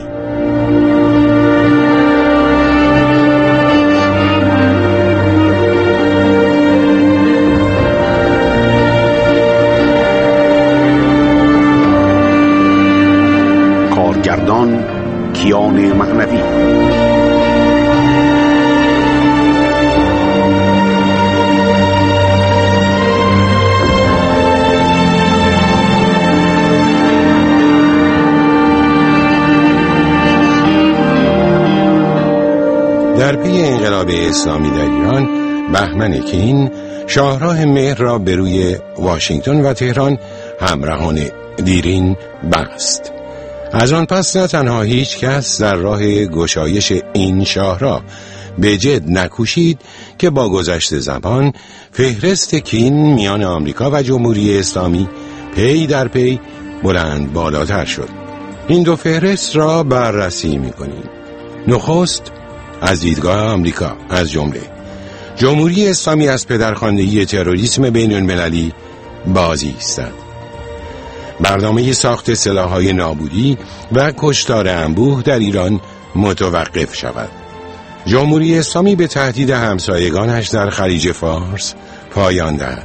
کارگردان کیان معنوی. در پی انقلاب اسلامی در ایران، بهمن کین شاهراه مهر را به روی واشنگتن و تهران همراهان دیرین بست. از آن پس نه تنها هیچ کس در راه گشایش این شاهراه به جد نکوشید که با گذشت زمان فهرست کین میان آمریکا و جمهوری اسلامی پی در پی بلند بالاتر شد. این دو فهرست را بررسی می‌کنیم. نخست از دیدگاه آمریکا، از جمله جمهوری اسلامی از پدرخواندگی تروریسم بین المللی بازی ایستد. برنامه ساخت سلاح‌های نابودی و کشتار انبوه در ایران متوقف شود. جمهوری اسلامی به تهدید همسایگانش در خلیج فارس پایان دهد.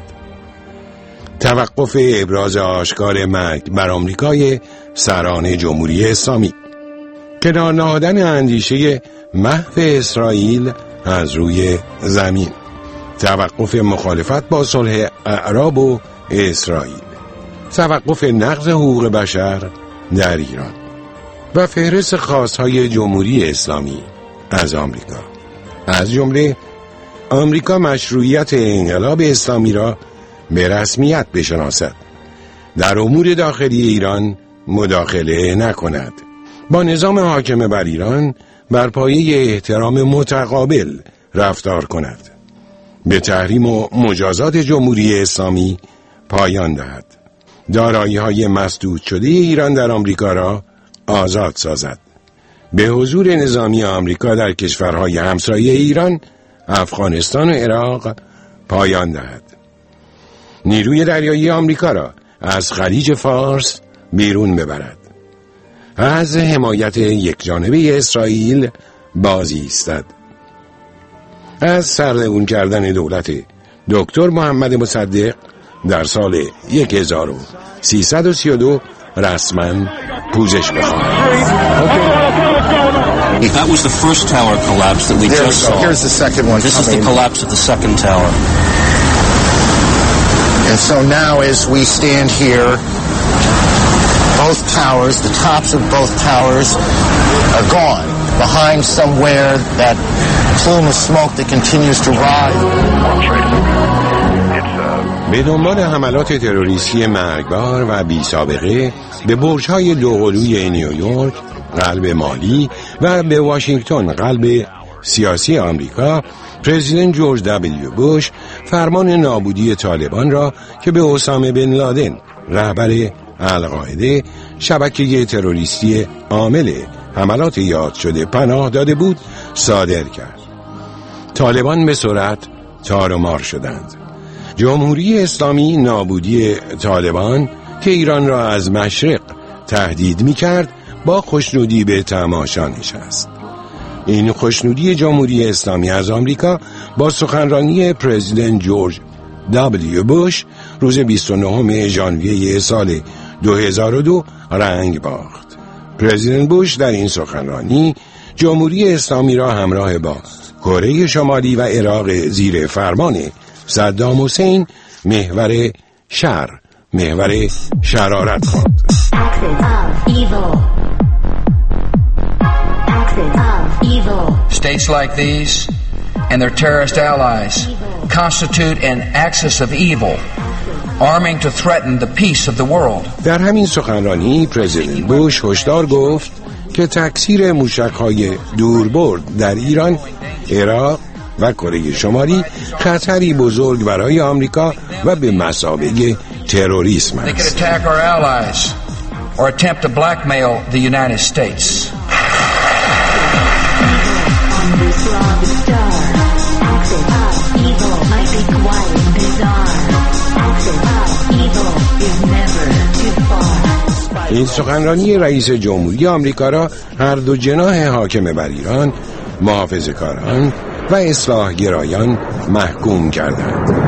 توقف ابراز آشکار مرگ بر آمریکای سران جمهوری اسلامی. کنار نهادن اندیشه محو اسرائیل از روی زمین. توقف مخالفت با صلح اعراب و اسرائیل. توقف نقض حقوق بشر در ایران و فهرست خواستهای جمهوری اسلامی از آمریکا. از جمله آمریکا مشروعیت انقلاب اسلامی را به رسمیت بشناسد، در امور داخلی ایران مداخله نکند، با نظام حاکم بر ایران بر پایه احترام متقابل رفتار کند، به تحریم و مجازات جمهوری اسلامی پایان دهد، دارایی‌های مسدود شده ایران در آمریکا را آزاد سازد، به حضور نظامی آمریکا در کشورهای همسایه ایران، افغانستان و عراق پایان دهد، نیروی دریایی آمریکا را از خلیج فارس بیرون ببرد، از حمایت یکجانبه اسرائیل بازی ایستد، از سرنگون کردن دولت دکتر محمد مصدق در سال 1332 رسما پوزش بخواهد. That was the first tower collapse that we just saw. Here's the second one. This is the collapse of the second tower. And so now as we stand here, both towers, the tops of both towers are gone. Behind somewhere that plume of smoke that continues to rise. به دنبال حملات تروریستی مرگبار و بی سابقه به برج‌های دوقلوی نیویورک، قلب مالی و به واشنگتن قلب سیاسی آمریکا، پرزیدنت جورج دبلیو بوش فرمان نابودی طالبان را که به اسامه بن لادن رهبر القاعده شبکه تروریستی عامل حملات یاد شده پناه داده بود صادر کرد. طالبان به سرعت تار و مار شدند. جمهوری اسلامی نابودی طالبان که ایران را از مشرق تهدید می کرد با خوشنودی به تماشا نشست. این خوشنودی جمهوری اسلامی از آمریکا با سخنرانی پرزیدنت جورج دبلیو بوش روز 29 ژانویه سال 2002 رنگ باخت. پرزیدنت بوش در این سخنرانی جمهوری اسلامی را همراه با کره شمالی و عراق زیر فرمان صدام حسین محور شر، محور شرارت خواند. States like these and their terrorist allies constitute an axis of evil, arming to threaten the peace of the world. در همین سخنرانی پرزیدنت بوش هشدار گفت که تکثیر موشک‌های دوربرد در ایران، عراق و کره شمالی خطری بزرگ برای آمریکا و به مثابه تروریسم است. Or attempt to blackmail the United States. این سخنرانی رئیس جمهوری آمریکا را هر دو جناح حاکم بر ایران، محافظه‌کاران و اصلاح‌گرایان محکوم کردند.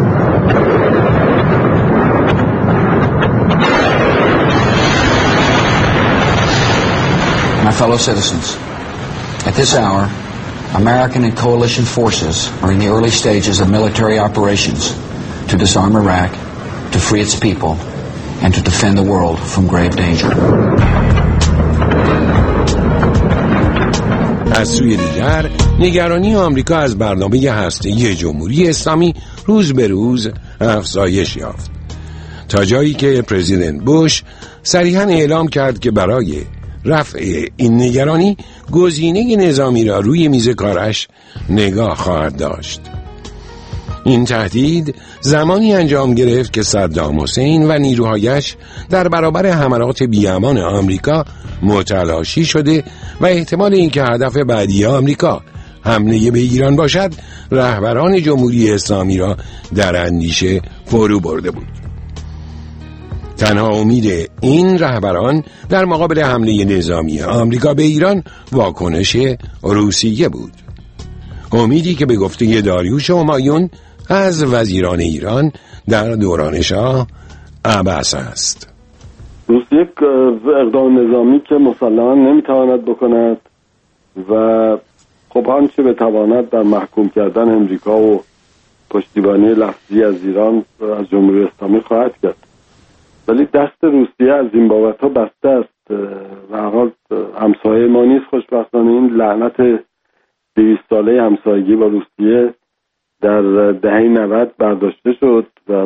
My fellow citizens, at this hour, American and coalition forces are in the early stages of military operations to disarm Iraq, to free its people, and to defend the world from grave danger. از سوی دیگر نگرانی آمریکا از برنامه هسته‌ای جمهوری اسلامی روز به روز افزایش یافت، تا جایی که پرزیدنت بوش صریحاً اعلام کرد که برای رفع این نگرانی گزینه نظامی را روی میز کارش نگاه خواهد داشت. این تهدید زمانی انجام گرفت که صدام حسین و نیروهایش در برابر حملات بی‌امان آمریکا متلاشی شده و احتمال اینکه هدف بعدی آمریکا حمله به ایران باشد رهبران جمهوری اسلامی را در اندیشه فرو برده بود. تنها امید این رهبران در مقابل حمله نظامی آمریکا به ایران واکنش روسیه بود. امیدی که به گفته داریوش همایون از وزیران ایران در دوران شاه عبث است. روسیه یک اقدام نظامی که مسلماً نمیتواند بکند و خب آنچه بتواند در محکوم کردن امریکا و پشتیبانی لفظی از ایران از جمهوری اسلامی خواهد کرد، ولی دست روسیه از این بابت ها بسته است و حال همسایه ما نیست. خوشبختانه این لعنت 200 ساله همسایگی با روسیه در دهه 90 برداشته شد و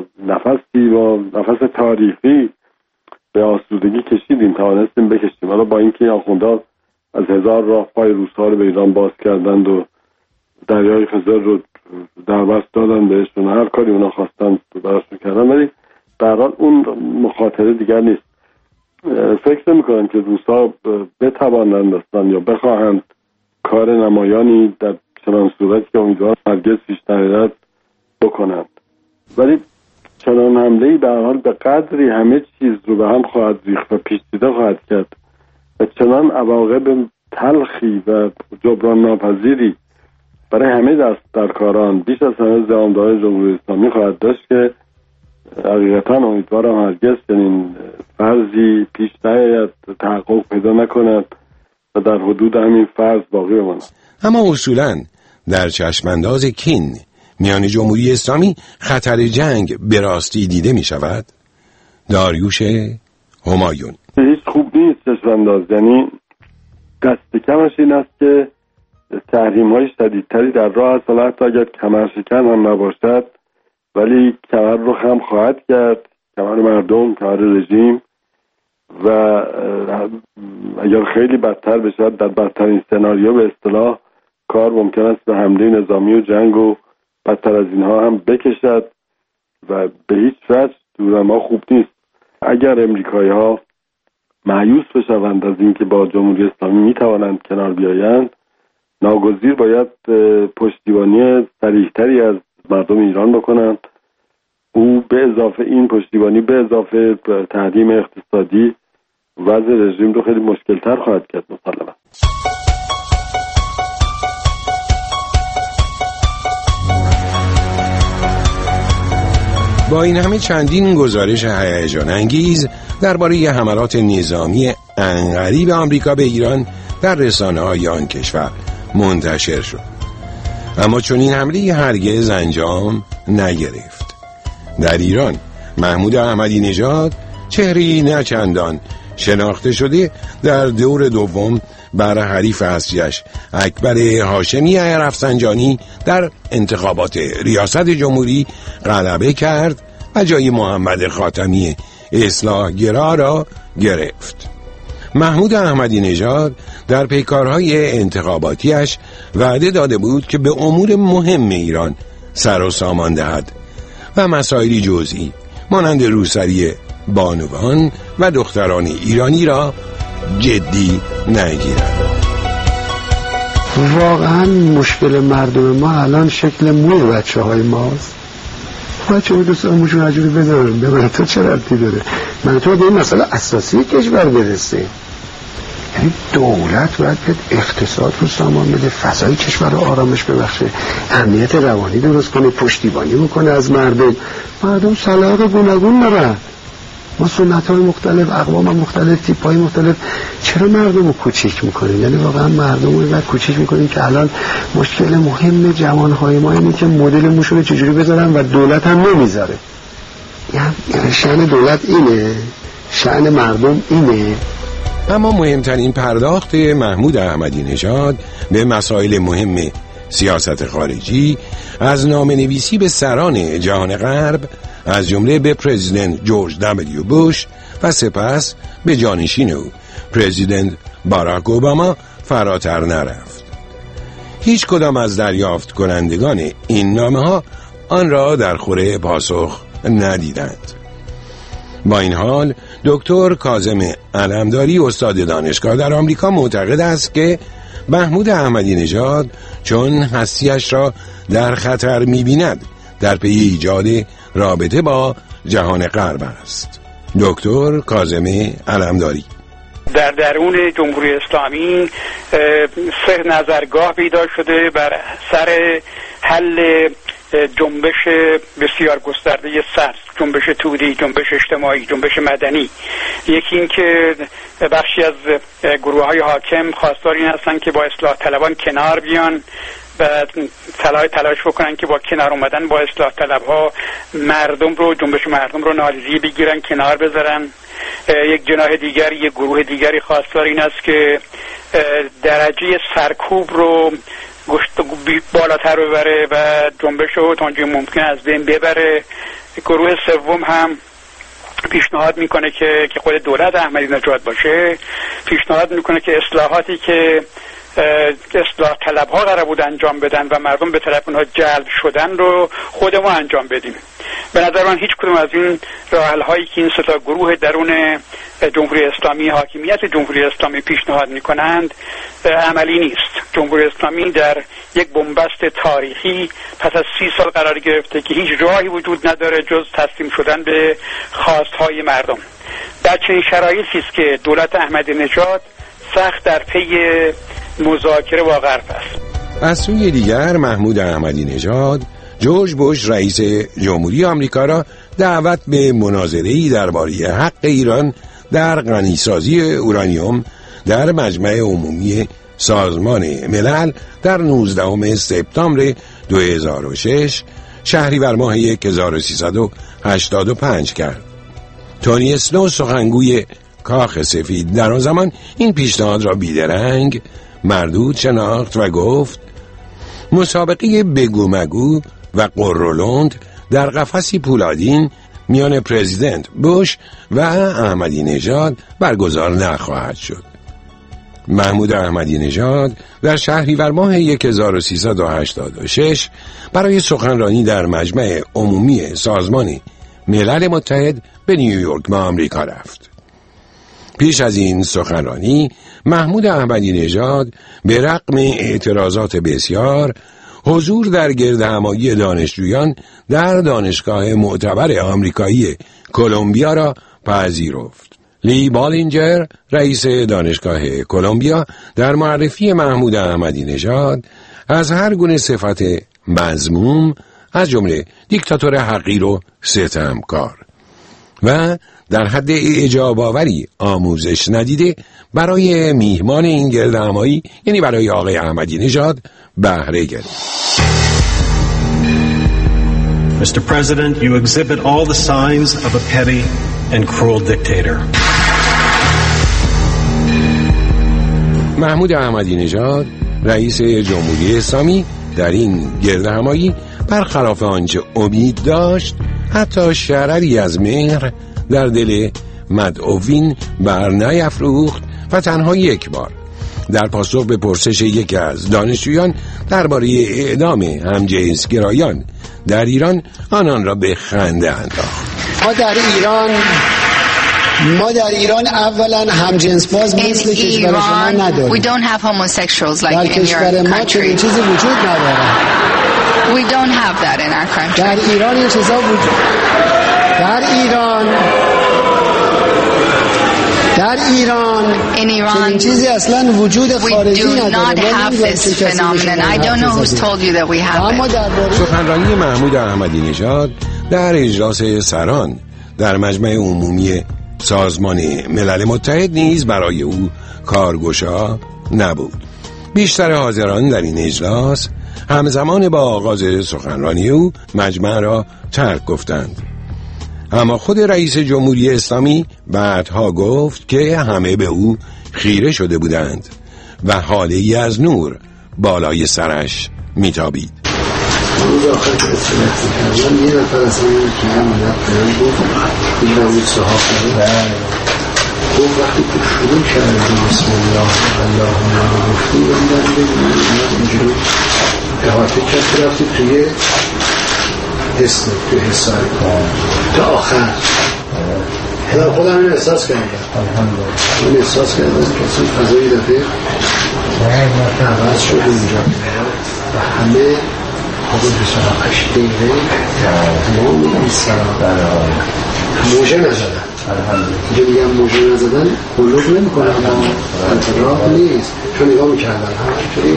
نفس تاریخی به آسودگی کشیدیم، توانستیم بکشیم. حالا با اینکه آخوندها از 1000 راه پای روس‌ها رو به ایران باز کردند و دریای خزر رو در بست دادن بهشون، هر کاری اونا خواستن براشون کردن، ولی در حال اون مخاطره دیگر نیست. فکر نمی‌کنم که روس‌ها بتوانند اصلا یا بخواهند کار نمایانی در چنان صورتی که امیدوارم هرگز پیش نیاید بکنند، ولی چنان حمله‌ای به هر حال به قدری همه چیز رو به هم خواهد ریخت و پیچیده خواهد کرد و چنان عواقب تلخی و جبران ناپذیری برای همه دست‌درکاران بیش از همه زعامداران جمهوری اسلامی خواهد داشت که حقیقتا امیدوارم هرگز چنین فرضی پیش نیاید، تحقق پیدا نکند و در حدود همین فرض باقی بماند. اما اصولاً در چشمانداز کین میان جمهوری اسلامی خطر جنگ به راستی دیده می شود؟ داریوش همایون: هیچ خوب نیست چشمانداز، یعنی دست کمش این است که تحریم های شدیدتری در راه است، حتی اگر کمرشکن هم نباشد ولی کمر رو خم خواهد کرد، کمر مردم، کمر رژیم، و اگر خیلی بدتر بشه، در بدترین سناریو به اصطلاح کار ممکن است به حمله نظامی و جنگ و بدتر از اینها هم بکشد و به هیچ وجه دور ما خوب نیست. اگر امریکایی ها مایوس بشوند از اینکه با جمهوری اسلامی میتوانند کنار بیایند، ناگزیر باید پشتیبانی صریح‌تری از مردم ایران بکنند. او به اضافه این پشتیبانی، به اضافه تحریم اقتصادی، وضع رژیم رو خیلی مشکل‌تر خواهد کرد مسلماً. با این همه چندین گزارش هیجان انگیز درباره حملات نظامی عنقریب آمریکا به ایران در رسانه‌های آن کشور منتشر شد، اما چون این حمله هرگز انجام نگرفت. در ایران محمود احمدی نژاد چهره‌ای نچندان شناخته شده در دور دوم بر حریف اصلیش اکبر هاشمی رفسنجانی در انتخابات ریاست جمهوری غلبه کرد و جای محمد خاتمی اصلاحگرا را گرفت. محمود احمدی نژاد در پیکارهای انتخاباتیش وعده داده بود که به امور مهم ایران سر و سامان دهد و مسائلی جزئی مانند روسری بانوان و دختران ایرانی را جدی نگیرد. واقعا مشکل مردم ما الان شکل موی بچه های ماست. بچه های دوست دارم موشون عجوری بدارم، ببینم تو چه ربطی داره؟ من تو به این مسئله اساسی کشور برسه. یعنی دولت باید اقتصاد رو سامان بده، فضای کشور رو آرامش ببخشه، امنیت روانی درست کنه، پشتیبانی بکنه از مردم سلاح گوناگون دارن. ما سنت‌های مختلف، اقوام مختلف، تیپ‌های مختلف، چرا مردم رو کوچیک میکنیم؟ یعنی واقعا مردم رو کوچیک میکنیم که الان مشکل مهم جوانهای ما اینه که مدل موشون رو چجوری بذارن و دولت هم نمیذاره. یعنی شأن دولت اینه، شأن مردم اینه. اما مهمترین پرداخت محمود احمدی نژاد به مسائل مهم سیاست خارجی از نامه‌نویسی به سران جهان غرب، از جمله به پرزیدنت جورج دبلیو بوش و سپس به جانشین او پرزیدنت باراک اوباما فراتر نرفت. هیچ کدام از دریافت کنندگان این نامه ها آن را در خور پاسخ ندیدند. با این حال دکتر کاظم علمداری استاد دانشگاه در آمریکا معتقد است که محمود احمدی نژاد چون هستیش را در خطر می‌بیند در پی ایجاد رابطه با جهان غرب است. دکتر کاظم علمداری: در درون جمهوری اسلامی سه نظرگاه پیدا شده بر سر حل جنبش بسیار گسترده سرد، جنبش تودی، جنبش اجتماعی، جنبش مدنی. یکی این که بخشی از گروه های حاکم خواستار این هستن که با اصلاح طلبان کنار بیان و تلاش بکنن که با کنار اومدن با اصلاح طلب ها مردم رو، جنبش مردم رو نادیده بگیرن، کنار بذارن. یک جناح دیگر، یک گروه دیگری خواستار این است که درجه سرکوب رو بالاتر ببره و جنبش رو تا اونجا ممکن از بین ببره. گروه سوم هم پیشنهاد میکنه که خود دولت احمدی نژاد باشه، پیشنهاد میکنه که اصلاحاتی که اصلاح طلب ها قرار بود انجام بدن و مردم به طرف اونها جلب شدن رو خود ما انجام بدیم. به نظر من هیچ کدوم از این راحل هایی که این سه تا گروه درون جمهوری اسلامی، حاکمیت جمهوری اسلامی پیشنهاد میکنند عملی نیست. جمهوری اسلامی در یک بنبست تاریخی پس از 30 سال قرار گرفته که هیچ راهی وجود نداره جز تسلیم شدن به خواستهای مردم. در چنین شرایطی است که دولت احمدی نژاد سخت در پی مذاکره با غرب است. از سوی دیگر محمود احمدی نژاد جورج بوش رئیس جمهوری آمریکا را دعوت به مناظره‌ای درباره حق ایران در غنیسازی اورانیوم در مجمع عمومی سازمان ملل در 19 سپتامبر 2006 شهریور ماه 1385 کرد. تونی اسنو سخنگوی کاخ سفید در آن زمان این پیشنهاد را بیدرنگ مردود شناخت و گفت مسابقه بگو مگو و قرولند در قفسی پولادین میان پرزیدنت بوش و احمدی نژاد برگزار نخواهد شد. محمود احمدی نژاد در شهریور ماه 1386 برای سخنرانی در مجمع عمومی سازمان ملل متحد به نیویورک با آمریکا رفت. پیش از این سخنرانی محمود احمدی نژاد به رغم اعتراضات بسیار حضور در گردهمایی دانشجویان در دانشگاه معتبر آمریکایی کلمبیا را پذیرفت. لی بالینجر رئیس دانشگاه کلمبیا در معرفی محمود احمدی نژاد از هر گونه صفت مذموم از جمله دیکتاتور حقیر و ستمکار و در حد اعجاب آوری آموزش ندیده برای میهمان این گردهمایی یعنی برای آقای احمدی نژاد بهره گرفت. Mr. President, you exhibit all the signs of a petty and cruel dictator. محمود احمدی نژاد رئیس جمهوری اسلامی در این گردهمایی برخلاف آنچه امید داشت حتی شرری از مهر در دل مدعوین بر نیفروخت و تنها یک بار در پاسخ به پرسش یکی از دانشجویان درباره اعدام همجنسگرایان در ایران آنان را به خنده انداخت. ما در ایران اولا همجنس باز مثل کشور شما نداریم. We don't have homosexuals like در in your کشور ما چنین چیزی وجود نداره. We don't have that in our country. در ایران این چیزا وجود در ایران چنین چیزی اصلا وجود خارجی نداره. سخنرانی محمود احمدی نژاد در اجلاس سران در مجمع عمومی سازمان ملل متحد نیز برای او کارگشا نبود. بیشتر حاضران در این اجلاس همزمان با آغاز سخنرانی او مجمع را ترک گفتند. اما خود رئیس جمهوری اسلامی بعدها گفت که همه به او خیره شده بودند و حاله ای از نور بالای سرش میتابید. روز آخر که استراحت می‌کردم یه نفر از این که هم اومد برم گفت این روی صحافه گفت وقتی که شروع کردم بسم الله اللهم گفتی بندن بگیم اینجوری احاطه کسی رفتی توی اسم توی حسار کار تا آخر خودم این احساس کردم این احساس کردم کسی فضایی دفعه عوض شد اینجا و همه حدود 28 دقیقه تمام این سرا موجه نزدن اینجا میگم موجه نزدن بلوغ نمی کنن انتراق نیست چون نگاه میکردن همچنین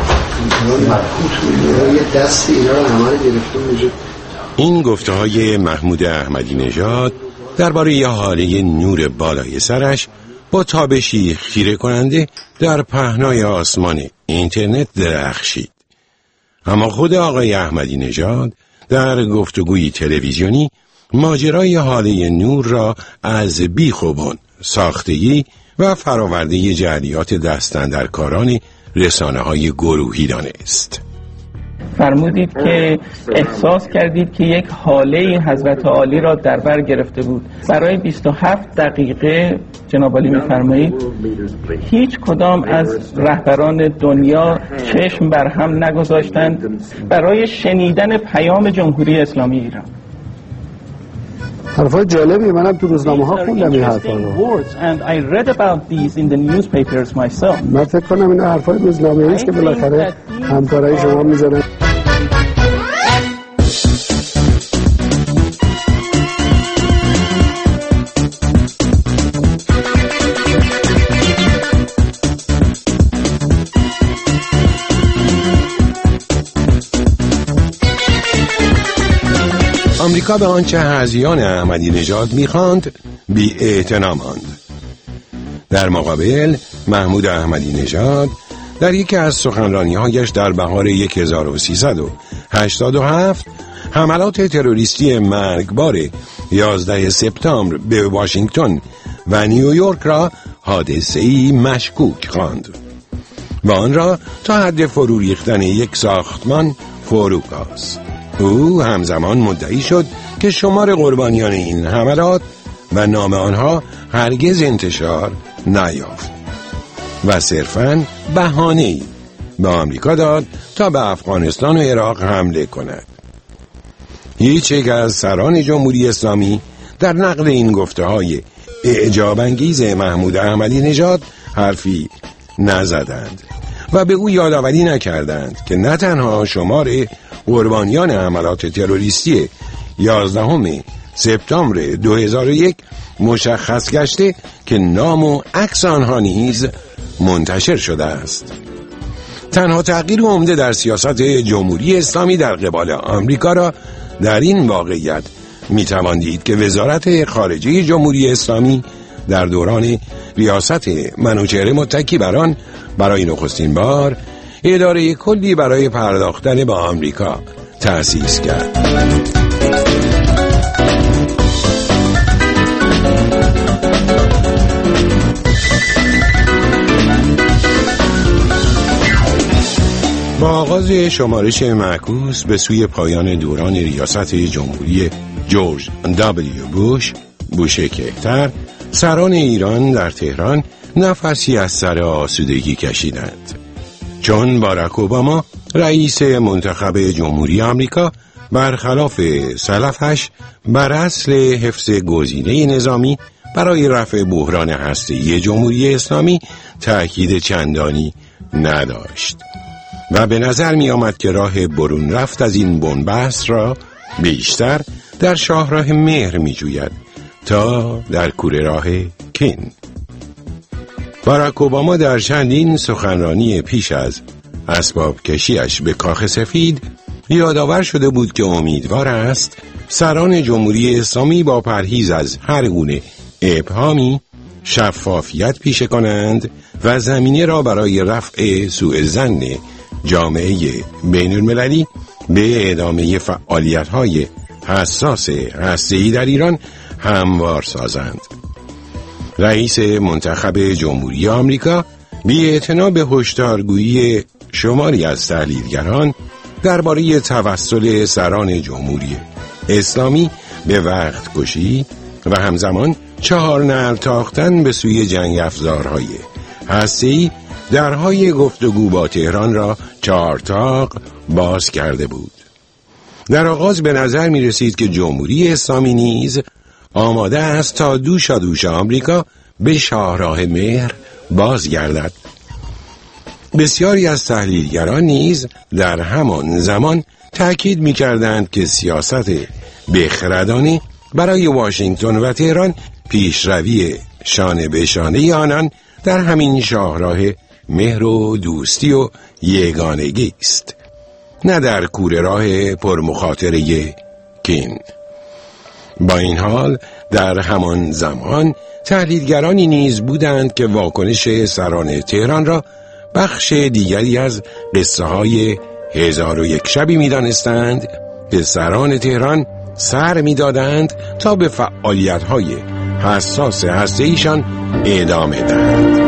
مرکوت یه دست اینا رو همه رو گرفته موجه. این گفته های محمود احمدی نژاد درباره حاله نور بالای سرش با تابشی خیره کننده در پهنای آسمان اینترنت درخشید. اما خود آقای احمدی نژاد در گفتگوی تلویزیونی ماجرای حاله نور را از بیخوبان ساختگی و فراورده جریات دستاندرکاران رسانه‌های گروهی دانست. فرمودید که احساس کردید که یک حاله حضرت عالی را در بر گرفته بود. برای 27 دقیقه جناب عالی می‌فرمایید هیچ کدام از رهبران دنیا چشم بر هم نگذاشتند برای شنیدن پیام جمهوری اسلامی ایران. حرفای جالبی منم تو روزنامه ها خوندم این حرفا رو. من فکر کنم این حرفای روزنامه‌ای است که بالاخره همکارای شما می‌زنن. آمریکا به آنچه حزیان احمدی نژاد می‌خواند بی‌اعتنا ماند. در مقابل محمود احمدی نژاد در یکی از سخنرانی‌هایش در بهار 1387 حملات تروریستی مرگبار 11 سپتامبر به واشنگتن و نیویورک را حادثه‌ای مشکوک خواند و آن را تا حد فرو ریختن یک ساختمان فرو کاست. او همزمان مدعی شد که شمار قربانیان این حملات و نام آنها هرگز انتشار نیافت و صرفاً بهانه‌ای به آمریکا داد تا به افغانستان و عراق حمله کند. هیچ یک از سران جمهوری اسلامی در نقل این گفته‌های اعجاب انگیز محمود احمدی نژاد حرفی نزدند و به او یادآوری نکردند که نه تنها شمار قربانیان حملات تروریستی 11 سپتامبر 2001 مشخص گشته که نام و عکس آنها نیز منتشر شده است. تنها تغییر عمده در سیاست جمهوری اسلامی در قبال آمریکا را در این واقعیت میتوان دید که وزارت خارجه جمهوری اسلامی در دوران ریاست منوچهر متکی بر آن برای نخستین بار اداره کلی برای پرداختن به آمریکا تأسیس کرد. با آغاز شمارش معکوس به سوی پایان دوران ریاست جمهوری جورج دبلیو بوش کهتر، سران ایران در تهران نفسی از سر آسودگی کشیدند، چون باراک اوباما رئیس منتخب جمهوری آمریکا برخلاف سلفش بر اصل حفظ گزینه نظامی برای رفع بحران هسته‌ای جمهوری اسلامی تأکید چندانی نداشت و به نظر می آمد که راه برون رفت از این بنبست را بیشتر در شاهراه مهر می جوید تا در کوره راه کین. باراک اوباما در چندین سخنرانی پیش از اسباب کشیش به کاخ سفید یادآور شده بود که امیدوار است سران جمهوری اسلامی با پرهیز از هر گونه ابهامی شفافیت پیشه کنند و زمینه را برای رفع سوء ظن جامعه بین المللی به ادامه فعالیت‌های حساس هسته‌ای در ایران هموار سازند. رئیس منتخب جمهوری آمریکا بی‌اعتنا به هشدارگویی شماری از تحلیلگران درباره توسل سران جمهوری اسلامی به وقت کشی و همزمان 4 نعل تاختن به سوی جنگ افزارهای هسته‌ای درهای گفتگو با تهران را 4 طاق باز کرده بود. در آغاز به نظر می رسید که جمهوری اسلامی نیز آماده است تا دوش آمریکا به شاهراه مهر بازگردد. بسیاری از تحلیلگران نیز در همان زمان تأکید می کردند که سیاست بخردانه برای واشنگتن و تهران پیشروی شانه به شانه آنان در همین شاهراه مهر و دوستی و یگانگی است، نه در کوره راه پرمخاطره کین. با این حال در همان زمان تحلیلگرانی نیز بودند که واکنش سران تهران را بخش دیگری از قصه های 1001 شبی می دانستند که سران تهران سر می دادند تا به فعالیت های حساس هسته‌ایشان ادامه دهند.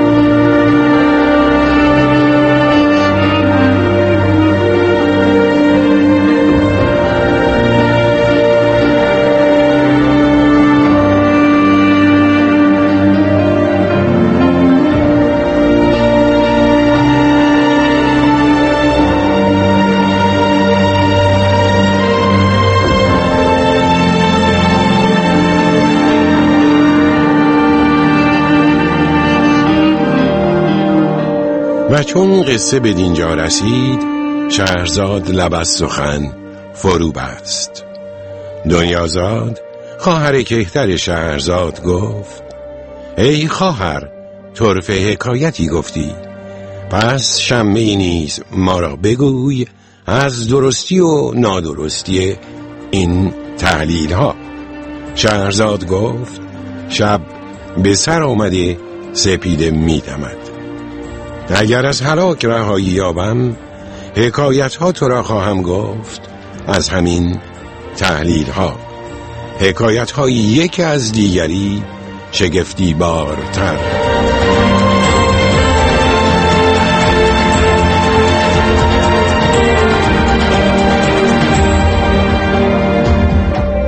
و چون قصه به دینجا رسید، شهرزاد لب از سخن فرو بست. دنیازاد خواهر کهتر شهرزاد گفت: ای خواهر، طرفه حکایتی گفتی، پس شمه نیز ما را بگوی از درستی و نادرستی این تحلیل ها. شهرزاد گفت: شب به سر آمده سپیده می دمد. اگر از هلاک رهایی یابم، حکایت ها تو را خواهم گفت از همین تحلیل ها، حکایت های یک از دیگری شگفتی بارتر.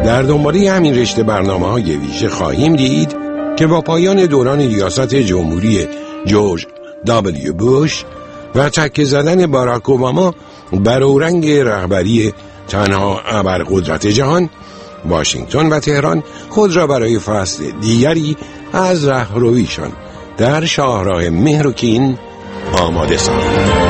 در دنباله همین رشته برنامه‌های ویژه خواهیم دید که با پایان دوران ریاست جمهوری جورج دبلیو بوش و تکه زدن باراک اوباما بر اورنگ رهبری تنها ابرقدرت جهان، واشنگتن و تهران خود را برای فصل دیگری از رهرویشان در شاهراه مهر و کین آماده ساختند.